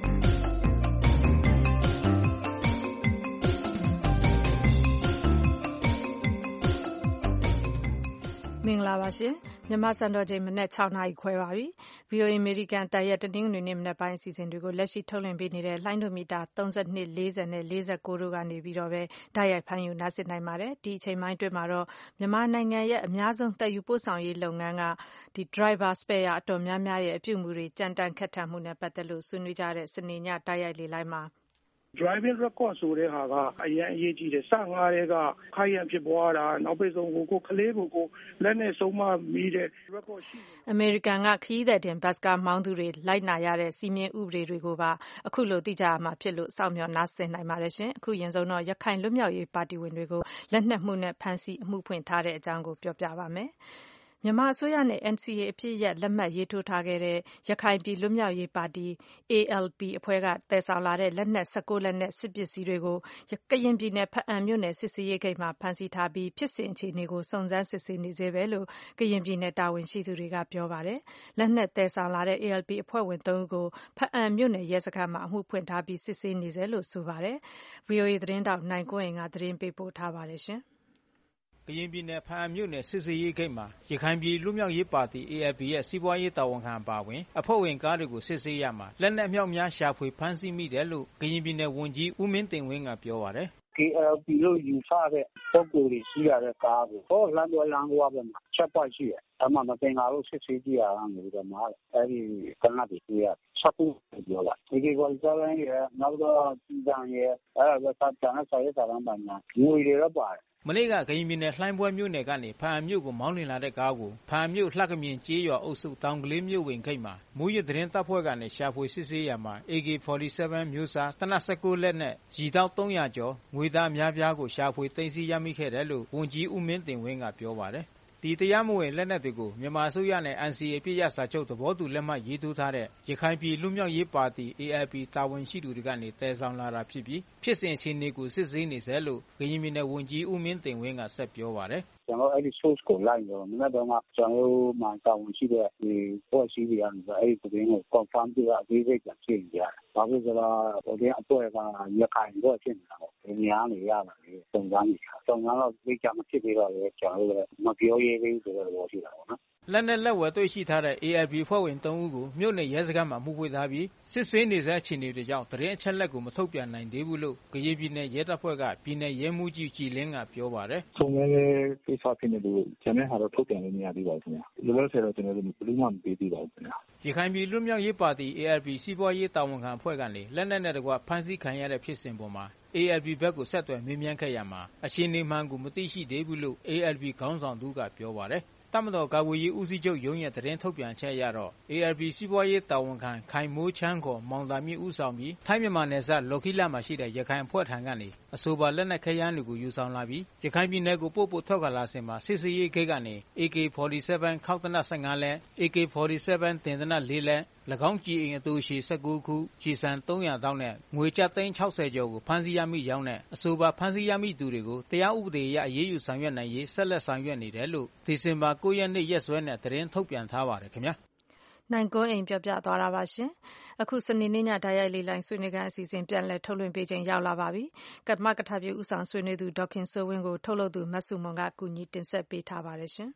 မင်္ဂလာပါရှင်မြန်မာစံတော်ချိန်မနက်၆နာရီခွဲပါပြီ။ ဗွီအိုအေ အမေရိကန်အသံရဲ့တနင်္ဂနွေနေ့မနက်ပိုင်းအစီအစဉ်တွေကိုလက်ရှိထုတ်လွှင့်ပေးနေတဲ့လိုင်းဒိုမီတာ၃၂၊၄၀နဲ့၄၉တို့ကနေပြီးတော့ပဲတိုက်ရိုက်ဖမ်းယူနားဆင်နိုင်ပါတယ်။ဒီအချိန်ပိုင်းအတွင်းမှာတော့မြန်မာနိုင်ငံရဲ့အများဆုံးသယ်ယူပို့ဆောင်ရေးလုပ်ငန်းကဒီ driver spare အတော်များများရဲ့အပြုအမူတွေကြမ်းတမ်းခက်ထန်မှုနဲ့ပတ်သက်လို့ဆွေးနွေးကြတဲ့စနေညတိုက်ရိုက်လေ့လိုင်းမှာ driving record ဆိုတဲ့ဟာကအရင်အရေးကြီးတယ်စငါးတဲ့ကခိုင်ရန်ဖြစ်ပွားတာနောက်ပိတ်ဆုံးကိုကိုကလေးကိုကိုလက်နဲ့ဆုံးမမိတဲ့ record ရှိတယ်အမေရိကန်ကခရီးသည်တင်ဘတ်စကားမောင်းသူတွေလိုက်နာရတဲ့စီမင်းဥပဒေတွေကိုပါအခုလိုသိကြရမှာဖြစ်လို့စောင့်မျှော်နားဆင်နိုင်ပါတယ်ရှင်အခုရင်ဆုံးတော့ရခိုင်လွတ်မြောက်ရေးပါတီဝင်တွေကိုလက်နက်မှုနဲ့ဖမ်းဆီးအမှုဖွင့်ထားတဲ့အကြောင်းကိုပြောပြပါမယ်မြန်မာအစိုးရနဲ့ N C A အဖြစ်ရက်လက်မှတ်ရေးထိုးထားခဲ့တဲ့ရခိုင်ပြည်လွတ်မြောက်ရေးပါတီ A L P အဖွဲ့ကတည်ဆောင်လာတဲ့လက်နက်၁၉လက်နက်စစ်ပစ္စည်းတွေကိုကရင်ပြည်နယ်ဖားအံမြို့နယ်စစ်ဆေးရေးဂိတ်မှာဖမ်းဆီးထားပြီးဖြစ်စဉ်အခြေအနေကိုစုံစမ်းစစ်ဆေးနေဆဲပဲလို့ကရင်ပြည်နယ်တာဝန်ရှိသူတွေကပြောပါတယ်။လက်နက်တည်ဆောင်လာတဲ့ A L P အဖွဲ့ဝင်၃ဦးကိုဖားအံမြို့နယ်ရဲစခန်းမှာအမှုဖွင့်ထားပြီးစစ်ဆေးနေဆဲလို့ဆိုပါတယ်။ V O A သတင်းတောက်နိုင်ကွန်းအိမ်ကသတင်းပေးပို့ထားပါတယ်ရှင်။ကရင်ပြည်နယ်ဖားအံမြို့နယ်စစ်ဆေးရေးဂိတ်မှာရခိုင်ပြည်လွတ်မြောက်ရေးပါတီ A L P ရဲ့စီးပွားရေးတာဝန်ခံပါဝင်အဖွဲ့ဝင်ကားတွေကိုစစ်ဆေးရမှာလက်နက်အမြောက်များရှာဖွေဖမ်းဆီးမိတယ်လို့ကရင်ပြည်နယ်ဝန်ကြီးဦးမင်းတင်ဝင်းကပြောပါတယ်။ A L P လို့ယူဆတဲ့ပုံကိုယ်တွေရှိရတဲ့ကားကိုဟောလမ်းတော်လမ်းကွာပဲမှာချက်ပွိုက်ရှိတယ်။အမှမတင်ကားလို့စစ်ဆေးကြည့်ရအောင်လို့တော့မှာအဲဒီကနတ်တွေတွေ့ရချက်ကူပြောတာဒီကေပေါ်စားရင်ရနောက်တော့စီတန်ရအဲဒါကတန်းဆိုင်ရတာမ်းပါညာငွေတွေတော့ပါတယ်မနေ့ကကရင်ပြည်နယ်လှိုင်းပွဲမြို့နယ်ကနေဖားအံမြို့ကိုမောင်းနှင်လာတဲ့ကားကိုဖားအံမြို့လှကမြင်ကျေးရွာအုပ်စုတောင်ကလေးမြို့ဝင်ဂိတ်မှာမူရသတင်းတပ်ဖွဲ့ကနေရှာဖွေစစ်ဆေးရမှာ A K forty-seven မျိုးစားတနက်၁၉လက်နဲ့ဂျီတောက်၃၀၀ကျော်ငွေသားအများပြားကိုရှာဖွေသိမ်းဆည်းရမိခဲ့တယ်လို့ဝန်ကြီးဦးမင်းတင်ဝင်းကပြောပါတယ်။ဒီတရားမဝင်လက်နက်တွေကိုမြန်မာအစိုးရနဲ့ N C A အပြည့်ရစာချုပ်သဘောတူလက်မှတ်ရေးထိုးထားတဲ့ရခိုင်ပြည်လွတ်မြောက်ရေးပါတီ A L P တာဝန်ရှိသူတွေကနေတည်ဆောင်လာတာဖြစ်ပြီးဖြစ်စဉ်အခြေအနေကိုစစ်ဆေးနေဆဲလို့ကရင်ပြည်နယ်ဝန်ကြီးဦးမင်းတင်ဝင်းကဆက်ပြောပါတယ်။ကျွန်တော်အဲ့ဒီ source ကိုလိုက်တော့မနေ့တော့ကကျွန်တော်မှတာဝန်ရှိတဲ့ဒီ policy တွေကနေအဲ့ဒီသတင်းကို confirm ပြအသေးစိတ်ပြန်ပြင်ကြတယ်။ဘာဖြစ်လို့လဲဆိုတော့ဒီအဖွဲ့ကရခိုင်တော့ဖြစ်နေတာပေါ့။ဒီများနေရတာလေစုံစမ်းနေတာ။စုံစမ်းတော့ဒီကြမဖြစ်သေးတော့လေကျွန်တော်တို့မပြောရသေးဘူးဆိုတော့ဘောရှိတာပေါ့နော်။လက်နဲ့လက်ဝယ်တွေ့ရှိထားတဲ့ A L P ဖွဲ့ဝင်၃ဦးကိုမြို့နယ်ရဲစခန်းမှာမှုဖွင့်ထားပြီးစစ်ဆေးနေဆဲအခြေအနေတွေကြောင့်သတင်းအချက်လက်ကိုမထုတ်ပြန်နိုင်သေးဘူးလို့ကရင်ပြည်နယ်ရဲတပ်ဖွဲ့ကပြည်နယ်ရဲမှူးကြီးကြည်လင်းကပြောပါတယ်။စုံစမ်းရေးကိစ္စဖြစ်နေလို့ကျန်တဲ့ဟာတော့ထုတ်ပြန်လို့မရသေးပါဘူးခင်ဗျာ။လောလောဆယ်တော့ကျွန်တော်တို့ဘယ်လိုမှမပေးသေးပါဘူးခင်ဗျာ။ရခိုင်ပြည်လွတ်မြောက်ရေးပါတီ A L P စီးပွားရေးတာဝန်ခံအဖွဲ့ကနေလက်နက်နဲ့တကွဖမ်းဆီးခံရတဲ့ဖြစ်စဉ်ပေါ်မှာA L P ဘက်ကိုဆက်သွယ်မေးမြန်းခဲ့ရမှာအရှင်နေမှန်ကိုမသိရှိသေးဘူးလို့ A L P ခေါင်းဆောင်သူကပြောပါတယ်။တပ်မတော်ကာကွယ်ရေးဦးစီးချုပ်ရုံးရဲ့သတင်းထုတ်ပြန်ချက်အရတော့ A L P စီးပွားရေးတာဝန်ခံခိုင်မိုးချမ်းခေါ်မောင်သာမြင့်ဦးဆောင်ပြီးထိုင်းမြန်မာနယ်စပ်လော်ခီလာမှာရှိတဲ့ရခိုင်အဖွဲ့ထံကနေအဆိုပါလက်နက်ခဲယမ်းတွေကိုယူဆောင်လာပြီးရခိုင်ပြည်နယ်ကိုပို့ပို့ထွက်ခွာလာစဉ်မှာစစ်ဆေးရေးဂိတ်ကနေ A K forty-seven ခောက်သေနတ်၁၅လက် A K forty-seven တင်သေနတ်၄လက်၎င်းကြည်အိမ်အတူရှိ၁၉ခုကျည်ဆံ၃၀၀တောင်းနဲ့ငွေကျပ်သိန်း၆၀ကျော်ကိုဖမ်းဆီးရမိကြောင်းနဲ့အဆိုပါဖမ်းဆီးရမိသူတွေကိုတရားဥပဒေအရအရေးယူဆောင်ရွက်နိုင်ရေးဆက်လက်ဆောင်ရွက်နေတယ်လို့ဒီဇင်ဘာ၉ရက်နေ့ရက်စွဲနဲ့သတင်းထုတ်ပြန်ထားပါတယ်ခင်ဗျာနိုင်ကွန်းအိမ်ပြောပြသွားတာပါရှင်အခုစနေနေ့ညဓာတ်ရိုက်လေးလိုင်းဆွေးနွေးခန်းအစီအစဉ်ပြန်လည်ထုတ်လွှင့်ပေးခြင်းရောက်လာပါပြီကမ္ဘာကထပြုဥဆောင်ဆွေးနွေးသူဒေါခင်စိုးဝင်းကိုထုတ်လုပ်သူမဆုမွန်ကကူညီတင်ဆက်ပေးထားပါတယ်ရှင်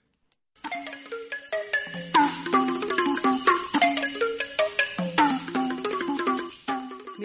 မင်္ဂ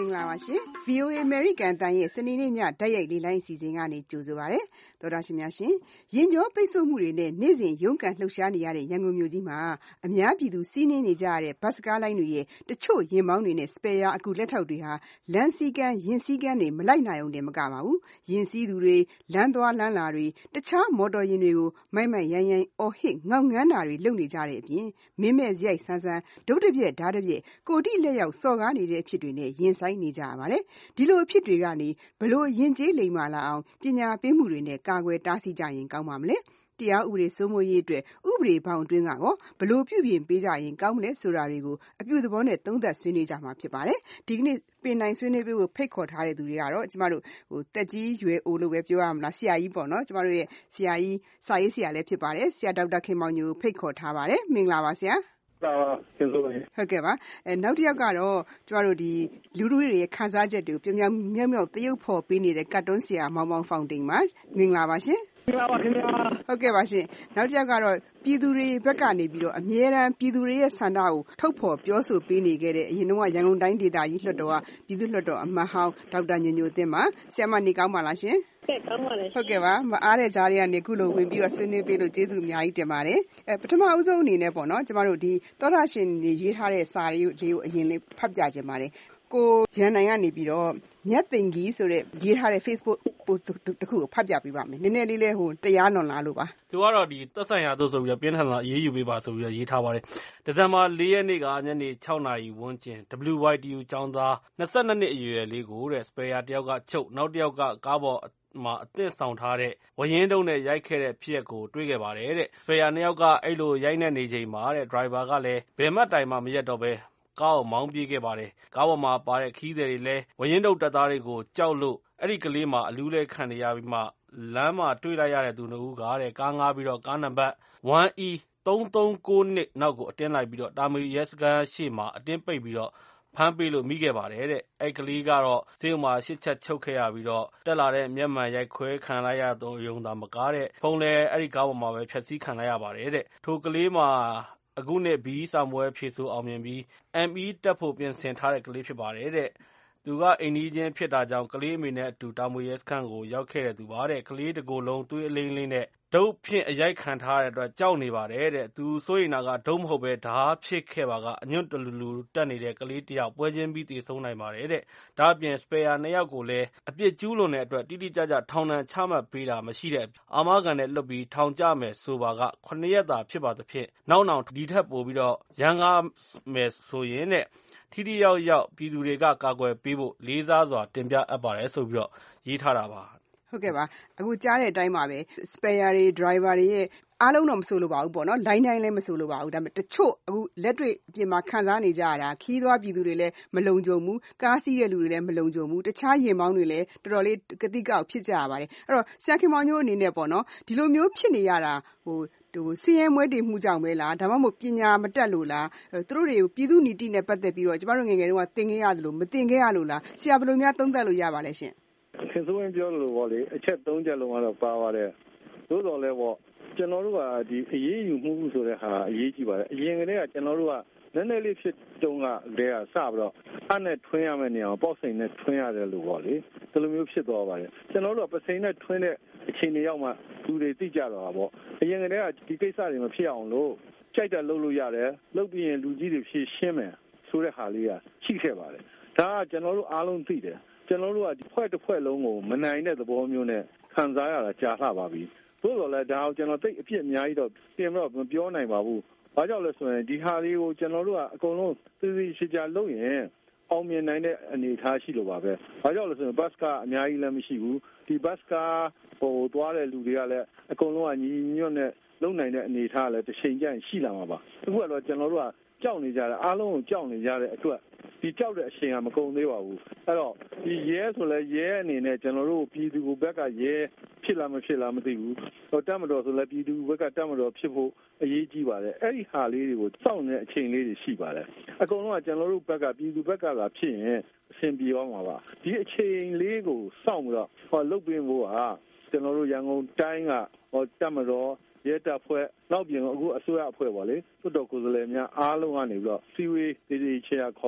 င်္ဂလာပါရှင် ဗွီအိုအေ American အသံရဲ့စနေနေ့ညတိုက်ရိုက်လေ့လာအစီအစဉ်ကနေကြိုဆိုပါရစေ။သောတာရှင်များရှင်ရင်ကျော်ပိတ်ဆို့မှုတွေနဲ့နေ့စဉ်ရုန်းကန်လှုပ်ရှားနေရတဲ့ရန်ကုန်မြို့ကြီးမှာအများပြည်သူစီးနင်းနေကြရတဲ့ဘတ်စကားလိုင်းတွေရဲ့တချို့ရင်မောင်းတွေနဲ့ spare အကူလက်ထောက်တွေဟာလမ်းစည်းကမ်းရင်စည်းကမ်းတွေမလိုက်နိုင်အောင်တည်းမကပါဘူး။ရင်စည်းသူတွေလမ်းသွားလမ်းလာတွေတခြားမော်တော်ယာဉ်တွေကိုမိုက်မိုက်ရိုင်းရိုင်းအော်ဟစ်ငေါက်ငန်းတာတွေလုပ်နေကြတဲ့အပြင်မင်းမဲ့စရိုက်ဆန်းဆန်းဒုတ်တပြက်ဓာတ်တပြက်ကိုတိလက်ရောက်စော်ကားနေတဲ့အဖြစ်တွေနဲ့ရင်ဆိုင်နေကြရပါတယ်။ဒီလိုအဖြစ်တွေကနေဘလို့ရင်ကျေးလိမ်မာလာအောင်ပညာပေးမှုတွေနဲ့ကာကွယ်တားဆီးကြရင်ကောင်းပါမလဲ။တရားဥပဒေစိုးမိုးရေးအတွက်ဥပဒေဘောင်အတွင်းကရောဘလို့ပြုပြင်ပေးကြရင်ကောင်းမလဲဆိုတာတွေကိုအပြုသဘောနဲ့သုံးသပ်ဆွေးနွေးကြမှာဖြစ်ပါတယ်။ဒီကနေ့ပင်နိုင်ဆွေးနွေးပေးဖို့ဖိတ်ခေါ်ထားတဲ့သူတွေကတော့ကျမတို့ဟိုတက်ကြီးရွယ်အိုလို့ပဲပြောရမလားဆရာကြီးပေါ့နော်ကျမတို့ရဲ့ဆရာကြီးစာရေးဆရာလည်းဖြစ်ပါတယ်ဆရာဒေါက်တာခင်မောင်ညိုဖိတ်ခေါ်ထားပါတယ်မင်္ဂလာပါဆရာဟုတ်ကဲ့ပါအဲနောက်တစ်ယောက်ကတော့ကျမတို့ဒီလူလူတွေရဲ့ခန်းစားချက်တွေကိုပြောင်ပြောင်မြောက်မြောက်တရုပ်ဖော်ပေးနေတဲ့ကတ်တွန်းဆရာမောင်မောင်ဖောင်တိန်ပါမင်္ဂလာပါရှင်မင်္ဂလာပါခင်ဗျာဟုတ်ကဲ့ပါရှင်နောက်တစ်ယောက်ကတော့ပြည်သူတွေဘက်ကနေပြီးတော့အမြဲတမ်းပြည်သူတွေရဲ့ဆန္ဒကိုထုတ်ဖော်ပြောဆိုပေးနေခဲ့တဲ့အရင်တုန်းကရန်ကုန်တိုင်းဒေသကြီးလွှတ်တော်ကပြည်သူ့လွှတ်တော်အမတ်ဟောင်းဒေါက်တာညိုညိုသင်းပါဆရာမနေကောင်းပါလားရှင်ကောင်းပါလေဟုတ်ကဲ့ပါမအားတဲ့ကြားတွေကနေခုလိုဝင်ပြီးတော့ဆွေးနွေးပေးလို့ကျေးဇူးအများကြီးတင်ပါတယ်အဲပထမအဆုံးအနေနဲ့ပေါ့နော်ကျမတို့ဒီသောတာရှင်တွေရေးထားတဲ့စာလေးကိုအရင်လေးဖတ်ပြခြင်းပါတယ်ကိုရန်နိုင်ကနေပြီးတော့မြတ်သိင်ကြီးဆိုတဲ့ရေးထားတဲ့ Facebook post တခုကိုဖတ်ပြပေးပါမယ်နည်းနည်းလေးလဲဟိုတရားလွန်လာလို့ပါသူကတော့ဒီသက်ဆိုင်ရာတို့ဆိုပြီးတော့ပြင်းထန်လာအေးအေးယူပေးပါဆိုပြီးတော့ရေးထားပါတယ်ဒီဇင်ဘာ၄ရက်နေ့ကညနေ၆နာရီဝန်းကျင် W Y T U ကျောင်းသား၂၂နှစ်အရွယ်လေးကိုတဲ့ spare တယောက်ကချုပ်နောက်တယောက်ကကားပေါ်မှာအသင့်ဆောင်ထားတဲ့ဝရင်တုံးနဲ့ရိုက်ခဲ့တဲ့ဖြစ်ရပ်ကိုတွေ့ခဲ့ပါတယ်တဲ့။ spare နှစ်ယောက်ကအဲ့လိုရိုက်နေနေချိန်မှာတဲ့ driver ကလည်းဘယ်မှတိုင်မှမရက်တော့ပဲကားကိုမောင်းပြေးခဲ့ပါတယ်။ကားပေါ်မှာပါတဲ့ခီးသည်တွေလည်းဝရင်တုံးတပ်သားတွေကိုကြောက်လို့အဲ့ဒီကလေးမှာအလူးလဲခံနေရပြီးမှလမ်းမှာတွေ့လိုက်ရတဲ့သူနှစ်ဦးကတဲ့ကားငှားပြီးတော့ကားနံပါတ် one E သုံးသုံးကိုနှစ်နောက်ကိုအတင်းလိုက်ပြီးတော့တာမီရဲစခန်းရှေ့မှာအတင်းပိတ်ပြီးတော့ဖမ်းပေးလို့မိခဲ့ပါတယ်တဲ့။အဲ့ကလေးကတော့ဆေးရုံမှာရှစ်ချက်ချုပ်ခဲ့ရပြီးတော့တက်လာတဲ့မျက်မှန်ရိုက်ခွဲခံလိုက်ရတော့ရုံသာမကားတဲ့ဖုန်းလည်းအဲ့ဒီကားပေါ်မှာပဲဖျက်ဆီးခံလိုက်ရပါတယ်တဲ့။ထိုကလေးမှာအခုနှစ်ဘီစာမွဲဖြေဆိုအောင်မြင်ပြီး M E တက်ဖို့ပြင်ဆင်ထားတဲ့ကလေးဖြစ်ပါတယ်တဲ့။သူကအိမ်နီးချင်းဖြစ်တာကြောင့်ကလေးအမေနဲ့အတူတာမွေရဲစခန်းကိုရောက်ခဲ့တဲ့သူပါတဲ့ကလေးတကိုယ်လုံးသွေးအလိမ့်လေးနဲ့ဒုတ်ဖြင့်အရိုက်ခံထားတဲ့အတွက်ကြောက်နေပါတယ်တဲ့သူစိုးရိမ်တာကဒုတ်မဟုတ်ပဲဓာတ်ဖြစ်ခဲ့ပါကအညွန့်တလူလူတက်နေတဲ့ကလေးတယောက်ပွဲချင်းပြီးတည်ဆုံးနိုင်ပါတယ်တဲ့ဒါအပြင် spare နှစ်ယောက်ကိုလည်းအပြစ်ကျူးလွန်တဲ့အတွက်တိတိကျကျထောင်ဒဏ်ချမှတ်ပေးတာမရှိတဲ့အာမခံနဲ့လွတ်ပြီးထောင်ကျမယ်ဆိုပါကခုနှစ်ရက်သာဖြစ်ပါသဖြင့်နောက်နောက်ဒီထက်ပိုပြီးတော့ရန်ကားမယ်ဆိုရင်တဲ့ထိထိရောက်ရောက်ပြည်သူတွေကကာကွယ်ပေးဖို့လေးစားစွာတင်ပြအပ်ပါတယ်ဆိုပြီးတော့ရေးထားတာပါဟုတ်ကဲ့ပါအခုကြားတဲ့အတိုင်းပါပဲ spare တွေ driver တွေရဲ့အားလုံးတော့မဆိုလို့ပါဘူးပေါ့နော် line တိုင်းလည်းမဆိုလို့ပါဘူးဒါပေမဲ့တချို့အခုလက်တွေ့အပြင်မှာခံစားနေကြရတာခီးသွားပြည်သူတွေလည်းမလုံခြုံဘူးကားစီးတဲ့လူတွေလည်းမလုံခြုံဘူးတခြားယာဉ်မောင်းတွေလည်းတော်တော်လေးကတိကောက်ဖြစ်ကြရပါတယ်အဲ့တော့ဆရာခင်မောင်ညိုအနေနဲ့ပေါ့နော်ဒီလိုမျိုးဖြစ်နေရတာဟိုဟိုစီးရဲမွဲတေမှုကြောင့်ပဲလားဒါမှမဟုတ်ပညာမတက်လို့လားသူတို့တွေကိုပြည်သူနီတိနဲ့ပတ်သက်ပြီးတော့ကျမတို့ငယ်ငယ်တုန်းကသင်ခဲ့ရတယ်လို့မသင်ခဲ့ရလို့လားဆရာဘယ်လိုများသုံးသပ်လို့ရပါလဲရှင်ခင်စိုးရင်ပြောလို့ပေါ့လေအချက်သုံးချက်လုံးကတော့ပါပါတယ်သို့တော်လည်းပေါ့ကျွန်တော်တို့ကဒီအရေးယူမှုဆိုတဲ့ဟာအရေးကြီးပါတယ်အရင်ကတည်းကကျွန်တော်တို့ကနည်းနည်းလေးဖြစ်တုန်းကတည်းကစပြီးတော့အဲ့နဲ့ထွင်းရမယ့်နေရာပေါ့စိန်နဲ့ထွင်းရတယ်လို့ပေါ့လေဒီလိုမျိုးဖြစ်သွားပါတယ်ကျွန်တော်တို့ကပစိန်နဲ့ထွင်းတဲ့အခြေအနေရောက်မှလူတွေသိကြတော့တာပေါ့အရင်ကတည်းကဒီကိစ္စတွေမဖြစ်အောင်လို့ကြိုက်တယ်လုပ်လို့ရတယ်လုပ်ပြီးရင်လူကြီးတွေဖြည့်ရှင်းမယ်ဆိုတဲ့ဟာလေးကရှိခဲ့ပါတယ်ဒါကကျွန်တော်တို့အားလုံးသိတယ်ကျွန်တော်တို့ကဒီဖွဲ့တစ်ဖွဲ့လုံးကိုမနိုင်တဲ့သဘောမျိုးနဲ့ခံစားရတာကြာလှပါပြီသို့တော်လည်းဒါကိုကျွန်တော်သိအပြစ်အများကြီးတော့ပြင်တော့မပြောနိုင်ပါဘူးဘာကြောင့်လဲဆိုရင်ဒီဟာလေးကိုကျွန်တော်တို့ကအကုန်လုံးသိသိချာချာလုပ်ရင်အောင်မြင်နိုင်တဲ့အနေအထားရှိလို့ပါပဲဘာကြောင့်လဲဆိုရင်ဘတ်ကားအများကြီးလည်းမရှိဘူးဒီဘတ်ကားဟိုသွားတဲ့လူတွေကလည်းအကုန်လုံးကညီညွတ်နဲ့လုံနိုင်တဲ့အနေအထားလည်းတစ်ချိန်ကျရင်ရှိလာမှာပါအခုကတော့ကျွန်တော်တို့ကကြောက်နေကြတယ်အားလုံးကိုကြောက်နေကြတဲ့အတွက်ဒီကြောက်တဲ့အချိန်ကမကုန်သေးပါဘူးအဲ့တော့ဒီရဲဆိုလဲရဲအနေနဲ့ကျွန်တော်တို့ပြည်သူဘက်ကရဲဖြစ်လားမဖြစ်လားမသိဘူးဟိုတက်မတော်ဆိုလဲပြည်သူဘက်ကတက်မတော်ဖြစ်ဖို့အရေးကြီးပါတယ်အဲ့ဒီဟာလေးတွေကိုစောင့်နေတဲ့အချိန်လေးတွေရှိပါတယ်အကုန်လုံးကကျွန်တော်တို့ဘက်ကပြည်သူဘက်ကလာဖြစ်ရင်အဆင်ပြေသွားမှာပါဒီအချိန်လေးကိုစောင့်ပြီးတော့ဟောလုတ်ပင်းဖို့ကကျွန်တော်တို့ရန်ကုန်တိုင်းကဟောတက်မတော်ရဲတပ်ဖွဲ့နောက်ပြင်အခုအစိုးရအဖွဲ့ပေါ့လေတွတ်တော်ကိုယ်စားလှယ်များအားလုံးကနေပြီးတော့စီဝေးတည်တည်ချာခေါ်တော့ကျ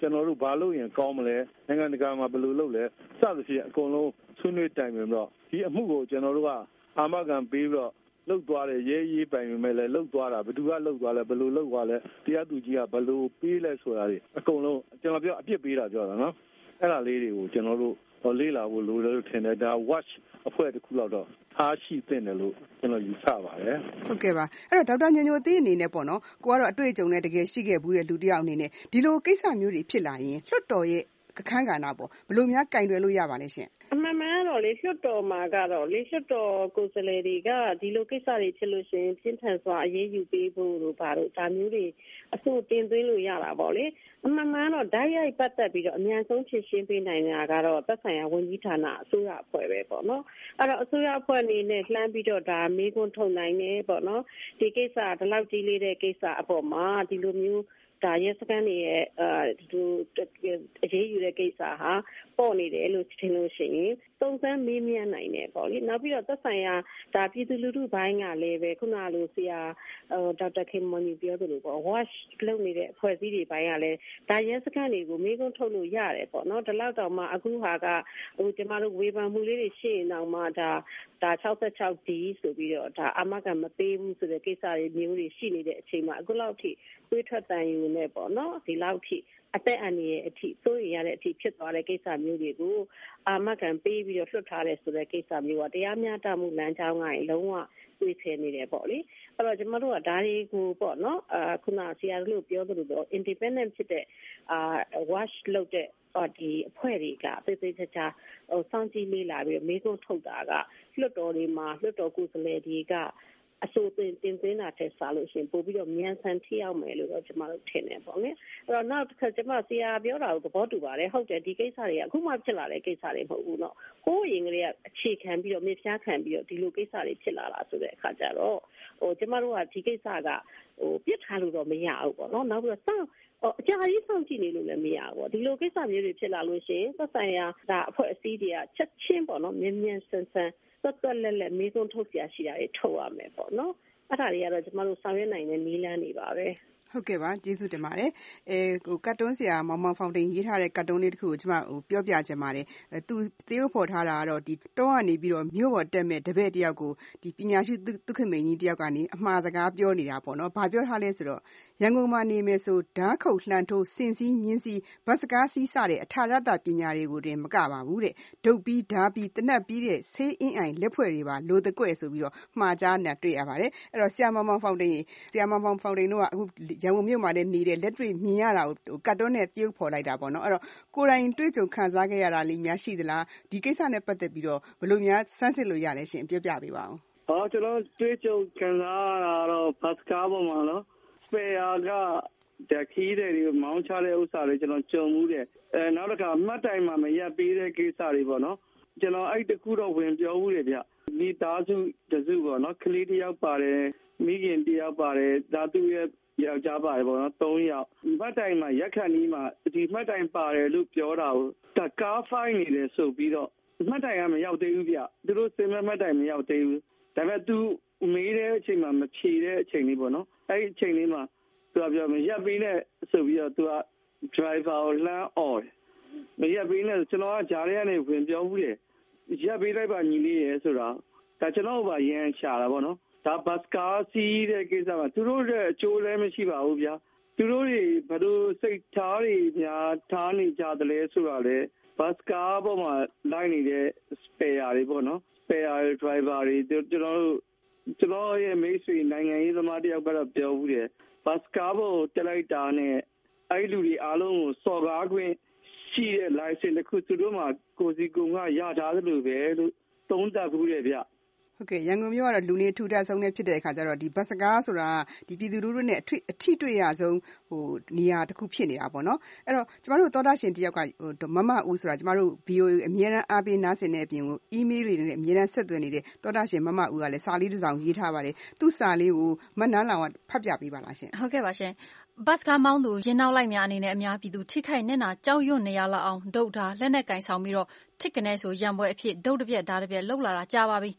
ကျွန်တော်တို့ဘာလို့ရင်ကောင်းမလဲနိုင်ငံတကာမှာဘယ်လိုလုပ်လဲစသဖြင့်အကုန်လုံးဆွေးနွေးတိုင်ပင်တော့ဒီအမှုကိုကျွန်တော်တို့ကအာမခံပေးပြီးတော့လှုပ်သွားတယ်ရဲရေးပိုင်ပေမဲ့လည်းလှုပ်သွားတာဘယ်သူကလှုပ်သွားလဲဘယ်လိုလှုပ်သွားလဲတရားသူကြီးကဘယ်လိုပေးလဲဆိုတာတွေအကုန်လုံးကျွန်တော်ပြောအပြစ်ပေးတာပြောတာနော်အဲ့ဒါလေးတွေကိုကျွန်တော်တို့လေးလာဖို့လိုတယ်လို့ထင်တယ်ဒါ watch အဖွဲ့တစ်ခုလောက်တော့အားရှိသင့်တယ်လို့ကျွန်တော်ယူဆပါတယ်ဟုတ်ကဲ့ပါအဲ့တော့ဒေါက်တာညိုညိုသေးအနေနဲ့ပေါ့နော်ကိုကတော့အတွေ့အကြုံနဲ့တကယ်ရှိခဲ့ဘူးတဲ့လူတစ်ယောက်အနေနဲ့ဒီလိုကိစ္စမျိုးတွေဖြစ်လာရင်လွှတ်တော်ရဲ့အခန်းကဏ္ဍပေါ့ဘယ်လိုများကင်တွယ်လို့ရပါလဲရှင်အမှန်မှန်တော့လေလွှတ်တော်မှာကတော့လေလွှတ်တော်ကိုယ်စားလှယ်တွေကဒီလိုကိစ္စတွေဖြစ်လို့ရှိရင်ပြင်းထန်စွာအရေးယူပေးဖို့လို့ပါတော့ဒါမျိုးတွေအဆိုတင်သွင်းလို့ရတာပေါ့လေအမှန်မှန်တော့ဓာတ်ရိုက်ပတ်သက်ပြီးတော့အများဆုံးဖြည့်ရှင်းပေးနိုင်တာကတော့သက်ဆိုင်ရာဝန်ကြီးဌာနအစိုးရအဖွဲ့ပဲပေါ့နော်အဲ့တော့အစိုးရအဖွဲ့အနေနဲ့လှမ်းပြီးတော့ဒါမေးခွန်းထုတ်နိုင်တယ်ပေါ့နော်ဒီကိစ္စဒီလောက်ကြီးလေးတဲ့ကိစ္စအပေါ်မှာဒီလိုမျိုးဒါရဲစခန်းတွေရဲ့အဲဒီအရေးယူတဲ့ကိစ္စဟာပေါ်နေတယ်လို့ထင်လို့ရှိရင်စုံစမ်းမေးမြန်းနိုင်တယ်ပေါ့လေနောက်ပြီးတော့သက်ဆိုင်ရာဒါပြည်သူလူထုဘိုင်းကလည်းပဲခုနလိုဆရာဒေါက်တာခင်မွန်ကြီးပြောသလိုပေါ့ watch လုပ်နေတဲ့အဖွဲ့အစည်းတွေဘိုင်းကလည်းဒါရဲစခန်းတွေကိုမေးခွန်းထုတ်လို့ရတယ်ပေါ့နော်ဒီလောက်တော့မှအခုဟာကဟိုကျမတို့ဝေဖန်မှုလေးတွေရှိရင်တော့မှဒါဒါ ၆၆ ဒီ ဆိုပြီးတော့ဒါအမကမပေးဘူးဆိုတဲ့ကိစ္စတွေမျိုးတွေရှိနေတဲ့အချိန်မှာအခုလောက်ထိတွေးထွက်တန်ယူနေပေါ့နော်ဒီလောက်ထိအသက်အန္တရာယ်အထိစိုးရိမ်ရတဲ့အထိဖြစ်သွားတဲ့ကိစ္စမျိုးတွေကိုအာမခံပေးပြီးတော့လွှတ်ထားတယ်ဆိုတဲ့ကိစ္စမျိုးကတရားမျှတမှုလမ်းကြောင်းကလုံးဝတွေးချနေတယ်ပေါ့လေအဲ့တော့ကျမတို့ကဒါတွေကိုပေါ့နော်အခုနဆရာတို့ပြောသလိုတော့ independent ဖြစ်တဲ့အာ watch လုပ်တဲ့ဒီအဖွဲ့တွေကသေသေးချာချာဟိုစောင့်ကြည့်လေ့လာပြီးမေးခွန်းထုတ်တာကလွှတ်တော်တွေမှာလွှတ်တော်ကိုယ်စားလှယ်တွေကအဆိုတင်တင်သွင်းတာတက်စားလို့ရှိရင်ပို့ပြီးတော့မြန်ဆန်ထိရောက်မယ်လို့တော့ကျမတို့ထင်တယ်ပေါ့နော်အဲ့တော့နောက်တစ်ခါကျမဆရာပြောတာကိုသဘောတူပါတယ်ဟုတ်တယ်ဒီကိစ္စတွေကအခုမှဖြစ်လာတဲ့ကိစ္စတွေမဟုတ်ဘူးเนาะဟိုးရင်ကလေးကအခြေခံပြီးတော့မြစ်ဖျားခံပြီးတော့ဒီလိုကိစ္စတွေဖြစ်လာတာဆိုတဲ့အခါကျတော့ဟိုကျမတို့ကဒီကိစ္စကဟိုပြစ်ထားလို့တော့မရဘူးပေါ့နော်နောက်ပြီးတော့စောင့်အကြာကြီးစောင့်ကြည့်နေလို့လည်းမရဘူးဒီလိုကိစ္စမျိုးတွေဖြစ်လာလို့ရှိရင်သက်ဆိုင်ရာဒါအဖွဲ့အစည်းတွေကချက်ချင်းပေါ့နော်မြန်မြန်ဆန်ဆန်သက်သက်လက်လက်မေးခွန်းထုတ်ပြရှိတာတွေထုတ်ရမယ်ပေါ့နော်အဲ့ဒါတွေကတော့ကျမတို့ဆောင်ရွက်နိုင်တဲ့နည်းလမ်းတွေပါပဲဟုတ်ကဲ့ပါကျေးဇူးတင်ပါတယ်အဲဟိုကတ်တွန်းဆရာမောင်မောင်ဖောင်တိန်ရေးထားတဲ့ကတ်တွန်းလေးတစ်ခုကိုကျမဟိုပြောပြချင်ပါတယ်အဲသူသေဖို့ဖော်ထားတာကတော့ဒီတောကနေပြီးတော့မြို့ပေါ်တက်မဲ့တပည့်တယောက်ကိုဒီပညာရှိသူခင်မိန်ကြီးတယောက်ကနေအမှားစကားပြောနေတာပေါ့နော်ဘာပြောထားလဲဆိုတော့ရန်ကုန်မှာနေမယ်ဆိုဓာတ်ခုတ်လှန်ထိုးစင်စည်းမြင်းစည်းဘတ်စကားစီးစတဲ့အထာရတပညာတွေကိုတင်မကပါဘူးတဲ့ဒုတ်ပြီးဓာပြီးတနက်ပြီးတဲ့ဆေးအင်းအိုင်လက်ဖွဲ့တွေပါလိုတကွဲ့ဆိုပြီးတော့မှားကြားနေတွေ့ရပါတယ်အဲ့တော့ဆရာမောင်မောင်ဖောင်တိန်ဆရာမောင်မောင်ဖောင်တိန်တို့ကအခုရန်ကုန်မြို့မှာလည်းနေတဲ့လက်တွေ့မြင်ရတာကိုကတ်တွန်းနဲ့ပြုတ်ဖော်လိုက်တာပေါ့နော်အဲ့တော့ကိုယ်တိုင်တွေ့ကြုံခံစားခဲ့ရတာလေးများရှိသလားဒီကိစ္စနဲ့ပတ်သက်ပြီးတော့ဘယ်လိုများစမ်းစစ်လို့ရလဲရှင်ပြောပြပေးပါအောင်ဟောကျွန်တော်တွေ့ကြုံခံစားရတာတော့ဘတ်စကားပေါ်မှာနော်စပယ်ယာကတခီးတွေမောင်းချတဲ့ဥစ္စာတွေကျွန်တော်ကြုံမှုတယ်အဲနောက်တစ်ခါမှတ်တိုင်မှာမရက်ပေးတဲ့ကိစ္စတွေပေါ့နော်ကျွန်တော်အဲ့တခုတော့ဝင်ပြောမှုတယ်ဗျဒီသားစုတစုပေါ့နော်ကလေးတယောက်ပါတယ်မိခင်တယောက်ပါတယ်ဓာတုရဲ့ယောက်ျားပါတယ်ပေါ့နော်သုံးယောက်မှတ်တိုင်မှာရက်ခန့်ကြီးမှာဒီမှတ်တိုင်ပါတယ်လို့ပြောတာကိုတကားဖိုင်းနေတယ်ဆိုပြီးတော့မှတ်တိုင်ကမရောက်သေးဘူးဗျသူတို့စင်မမှတ်တိုင်မရောက်သေးဘူးဒါပေမဲ့ तू မေးတဲ့အချိန်မှာမဖြေတဲ့အချိန်လေးပေါ့နော်အဲ့ဒီအချိန်လေးမှာ तू ကပြောမရက်ပေးနဲ့ဆိုပြီးတော့ तू က driver ကိုလှမ်းអော်တယ်မရက်ပေးနဲ့ကျွန်တော်ကဂျားရဲကနေဝင်ပြောဘူးတယ်ရက်ပေးလိုက်ပါညီလေးရဲ့ဆိုတာဒါကျွန်တော်ကရန်ချတာပေါ့နော်ဒါဘတ်ကားစီးတဲ့ကိစ္စမှာသူတို့ရဲ့အကျိုးလည်းမရှိပါဘူးဗျာသူတို့တွေဘယ်လိုစိတ်ထားတွေများထားနေကြတယ်လဲဆိုတာလေဘတ်ကားပေါ်မှာလိုက်နေတဲ့ spare တွေပေါ့နော် spare driver တွေကျွန်တော်တို့ကျွန်တော်ရဲ့မိတ်ဆွေနိုင်ငံရေးသမားတယောက်ကတော့ပြောဘူးတယ်ဘတ်ကားပေါ်တက်လိုက်တာနဲ့အဲ့လူတွေအားလုံးကိုစော်ကားခွင့်ရှိတဲ့ license တစ်ခုသူတို့မှာကိုစီကုံကရထားသလိုပဲလို့သုံးသပ်ဘူးတယ်ဗျဟုတ်ကဲ့ရန်ကုန်မြို့ကတော့လူနေထူထပ်ဆုံးနဲ့ဖြစ်တဲ့အခါကျတော့ဒီဘတ်စကားဆိုတာဒီပြည်သူလူထုနဲ့အထိတွေ့ရဆုံးဟိုနေရာတစ်ခုဖြစ်နေတာပေါ့နော်အဲ့တော့ကျမတို့သောတာရှင်တယောက်ကဟိုမမဦးဆိုတာကျမတို့ ဗီအိုအေ အမြဲတမ်းအားပေးနားဆင်တဲ့အပြင်ကို email တွေနဲ့အမြဲတမ်းဆက်သွယ်နေတဲ့သောတာရှင်မမဦးကလည်းစာလေးတစ်စောင်ရေးထားပါတယ်သူ့စာလေးကိုမနန်းလောင်ကဖတ်ပြပေးပါလားရှင်ဟုတ်ကဲ့ပါရှင်ဘတ်စကားမောင်းသူရင်နောက်လိုက်များအနေနဲ့အများပြည်သူထိခိုက်နေတာကြောက်ရွံ့နေရလောက်အောင်ဒုတ်ဓာလက်နဲ့ကင်ဆောင်ပြီးတော့ထစ်ကနေဆိုရံပွဲအဖြစ်ဒုတ်တစ်ပြက်ဓာတ်တစ်ပြက်လှုပ်လာတာကြာပါပြီ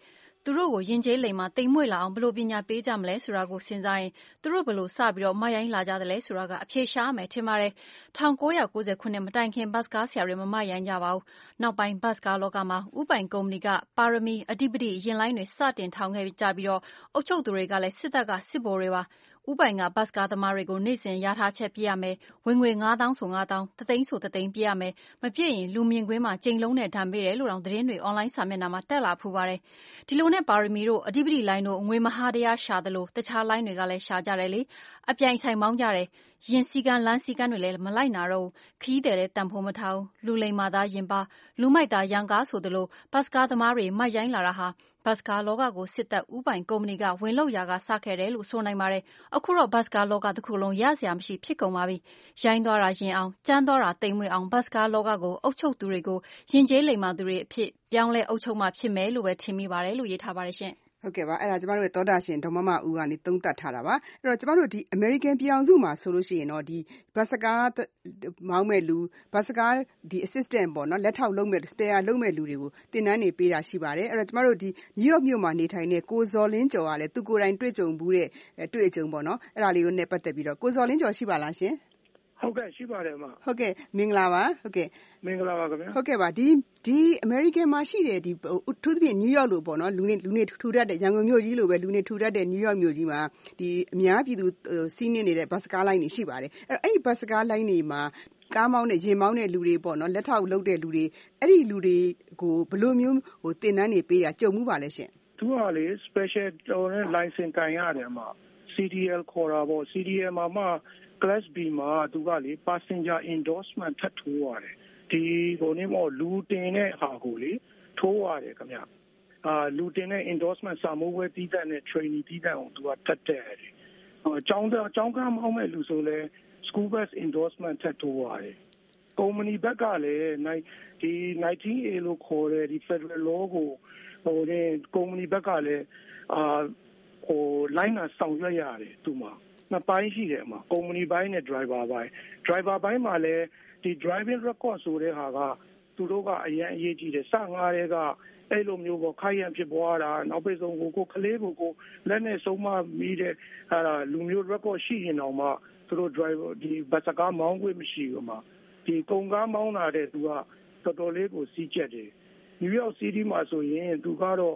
သူတို့ကိုယဉ်ကျေးလိမ်မှာတိမ်မွေ့လာအောင်ဘယ်လိုပညာပေးကြမလဲဆိုတာကိုစဉ်းစားရင်သူတို့ဘယ်လိုစပြီးတော့မရိုင်းလာကြသလဲဆိုတာကအဖြေရှာမယ်ထင်ပါတယ်။၁၉၉၀ခုနှစ်မတိုင်ခင်ဘတ်စကားဆရာတွေမမရိုင်းကြပါဘူး။နောက်ပိုင်းဘတ်စကားလောကမှာဥပိုင်ကုမ္ပဏီကပါရမီအဓိပတိရင်လိုင်းတွေစတင်ထောင်ခဲ့ကြပြီးတော့အုပ်ချုပ်သူတွေကလည်းစစ်တပ်ကစစ်ဗိုလ်တွေပါဥပိုင်ကဘတ်စကားသမားတွေကိုနေ့စဉ်ရထားချက်ပြရမယ်ဝင်ငွေငါးသောင်းဆိုငါးသောင်းတသိန်းဆိုတသိန်းပြရမယ်မပြည့်ရင်လူမြင်ကွင်းမှာကြိမ်လုံးနဲ့ဓာတ်ပေးတယ်လို့တောင်သတင်းတွေအွန်လိုင်းစာမျက်နှာမှာတက်လာဖူးပါတယ်ဒီလိုနဲ့ပါရမီတို့အဓိပတိလိုင်းတို့ငွေမဟာတရားရှာသလိုတခြားလိုင်းတွေကလည်းရှာကြတယ်လေအပြိုင်ဆိုင်မောင်းကြတယ်ရင်စီကံလန်းစီကံတွေလည်းမလိုက်နာတော့ခီးတယ်လည်းတန်ဖိုးမထားဘူးလူလိမ်မာသားရင်ပါလူမိုက်သားရန်ကားဆိုသလိုဘတ်စကားသမားတွေမိုက်ရိုင်းလာတာဟာဘတ်စကားလောကကိုစစ်တပ်ဥပိုင်ကုမ္ပဏီကဝင်လောက်ရာကစခဲ့တယ်လို့ဆိုနိုင်ပါတယ်အခုတော့ဘတ်စကားလောကတစ်ခုလုံးရစရာမရှိဖြစ်ကုန်ပါပြီရိုင်းသွားတာရင်အောင်ကြမ်းသွားတာတိမ်မွေ့အောင်ဘတ်စကားလောကကိုအုပ်ချုပ်သူတွေကိုယဉ်ကျေးလိမ်မာသူတွေအဖြစ်ပြောင်းလဲအုပ်ချုပ်မှဖြစ်မယ်လို့ပဲထင်မိပါတယ်လို့ရေးထားပါတယ်ရှင်ဟုတ်ကဲ့ပါအဲ့ဒါကျမတို့ရဲ့သောတာရှင်ဒေါ်မမဦးကနေသုံးသပ်ထားတာပါအဲ့တော့ကျမတို့ဒီ American ပြည်အောင်စုမှာဆိုလို့ရှိရင်တော့ဒီဘတ်စကားမောင်းမဲ့လူဘတ်စကားဒီ assistant ပေါ့နော်လက်ထောက်လုပ်မဲ့ spare လုပ်မဲ့လူတွေကိုတင်နန်းနေပေးတာရှိပါတယ်အဲ့တော့ကျမတို့ဒီ New York မြို့မှာနေထိုင်တဲ့ကိုဇော်လင်းကျော်ကလည်းသူကိုယ်တိုင်တွေ့ကြုံဘူးတဲ့တွေ့ကြုံပေါ့နော်အဲ့ဒါလေးကိုနဲ့ပတ်သက်ပြီးတော့ကိုဇော်လင်းကျော်ရှိပါလားရှင်ဟုတ်ကဲ့ရှိပါတယ်မဟုတ်ကဲ့မင်္ဂလာပါဟုတ်ကဲ့မင်္ဂလာပါခင်ဗျာဟုတ်ကဲ့ပါဒီဒီ American မှာရှိတဲ့ဒီထူးသဖြင့် New York လို့ပေါ့နော်လူနေလူနေထူထပ်တဲ့ရန်ကုန်မြို့ကြီးလိုပဲလူနေထူထပ်တဲ့ New York မြို့ကြီးမှာဒီအများပြည်သူစီးနှင်းနေတဲ့ဘတ်စကားလိုင်းတွေရှိပါတယ်အဲ့တော့အဲ့ဒီဘတ်စကားလိုင်းတွေမှာကားမောင်းတဲ့ရင်မောင်းတဲ့လူတွေပေါ့နော်လက်ထောက်လုပ်တဲ့လူတွေအဲ့ဒီလူတွေကိုဘယ်လိုမျိုးဟိုတင်နန်းနေပေးတာကြုံမှုပါလဲရှင်သူကလေ special တော်တဲ့ license တိုင်ရတယ်မှာ C D L ခေါ်တာပေါ့ C D L မှာမှClass B မှာသူကလေ passenger endorsement ထပ်ထိုးရတယ်ဒီဟိုနေမို့လူတင်တဲ့ဟာကိုလေထိုးရတယ်ခင်ဗျအာလူတင်တဲ့ endorsement စာမိုးဝဲတီးတဲ့နဲ့ training တီးတဲ့အောင်သူကထပ်တဲ့တယ်ဟိုကျောင်းသားကျောင်းကားမောင်းမဲ့လူဆိုလဲ school bus endorsement ထပ်ထိုးရတယ်ကုမ္ပဏီဘက်ကလည်းဒီ nineteen A လို့ခေါ်တဲ့ဒီ Federal Law ကိုဟိုတဲ့ကုမ္ပဏီဘက်ကလည်းအာဟို line ကဆောင်ရွက်ရတယ်သူမှာနှစ်ပိုင်းရှိတယ်မှာကုမ္ပဏီပိုင်းနဲ့ driver ပိုင်း driver ပိုင်းမှာလည်းဒီ driving record ဆိုတဲ့ဟာကသူတို့ကအရင်အရေးကြီးတယ်စငါးတဲ့ကအဲ့လိုမျိုးပေါ့ခိုင်ရန်ဖြစ်ပွားတာနောက်ပိတ်ဆုံးကိုကိုကလေးကိုကိုလက်နဲ့ဆုံးမမိတဲ့အဲ့ဒါလူမျိုး record ရှိရင်တော့မှသူတို့ driver ဒီဘတ်စကားမောင်းခွင့်မရှိဘူးမှာဒီကုန်ကားမောင်းလာတဲ့သူကတော်တော်လေးကိုစီးကျက်တယ် New York City မှာဆိုရင်သူကတော့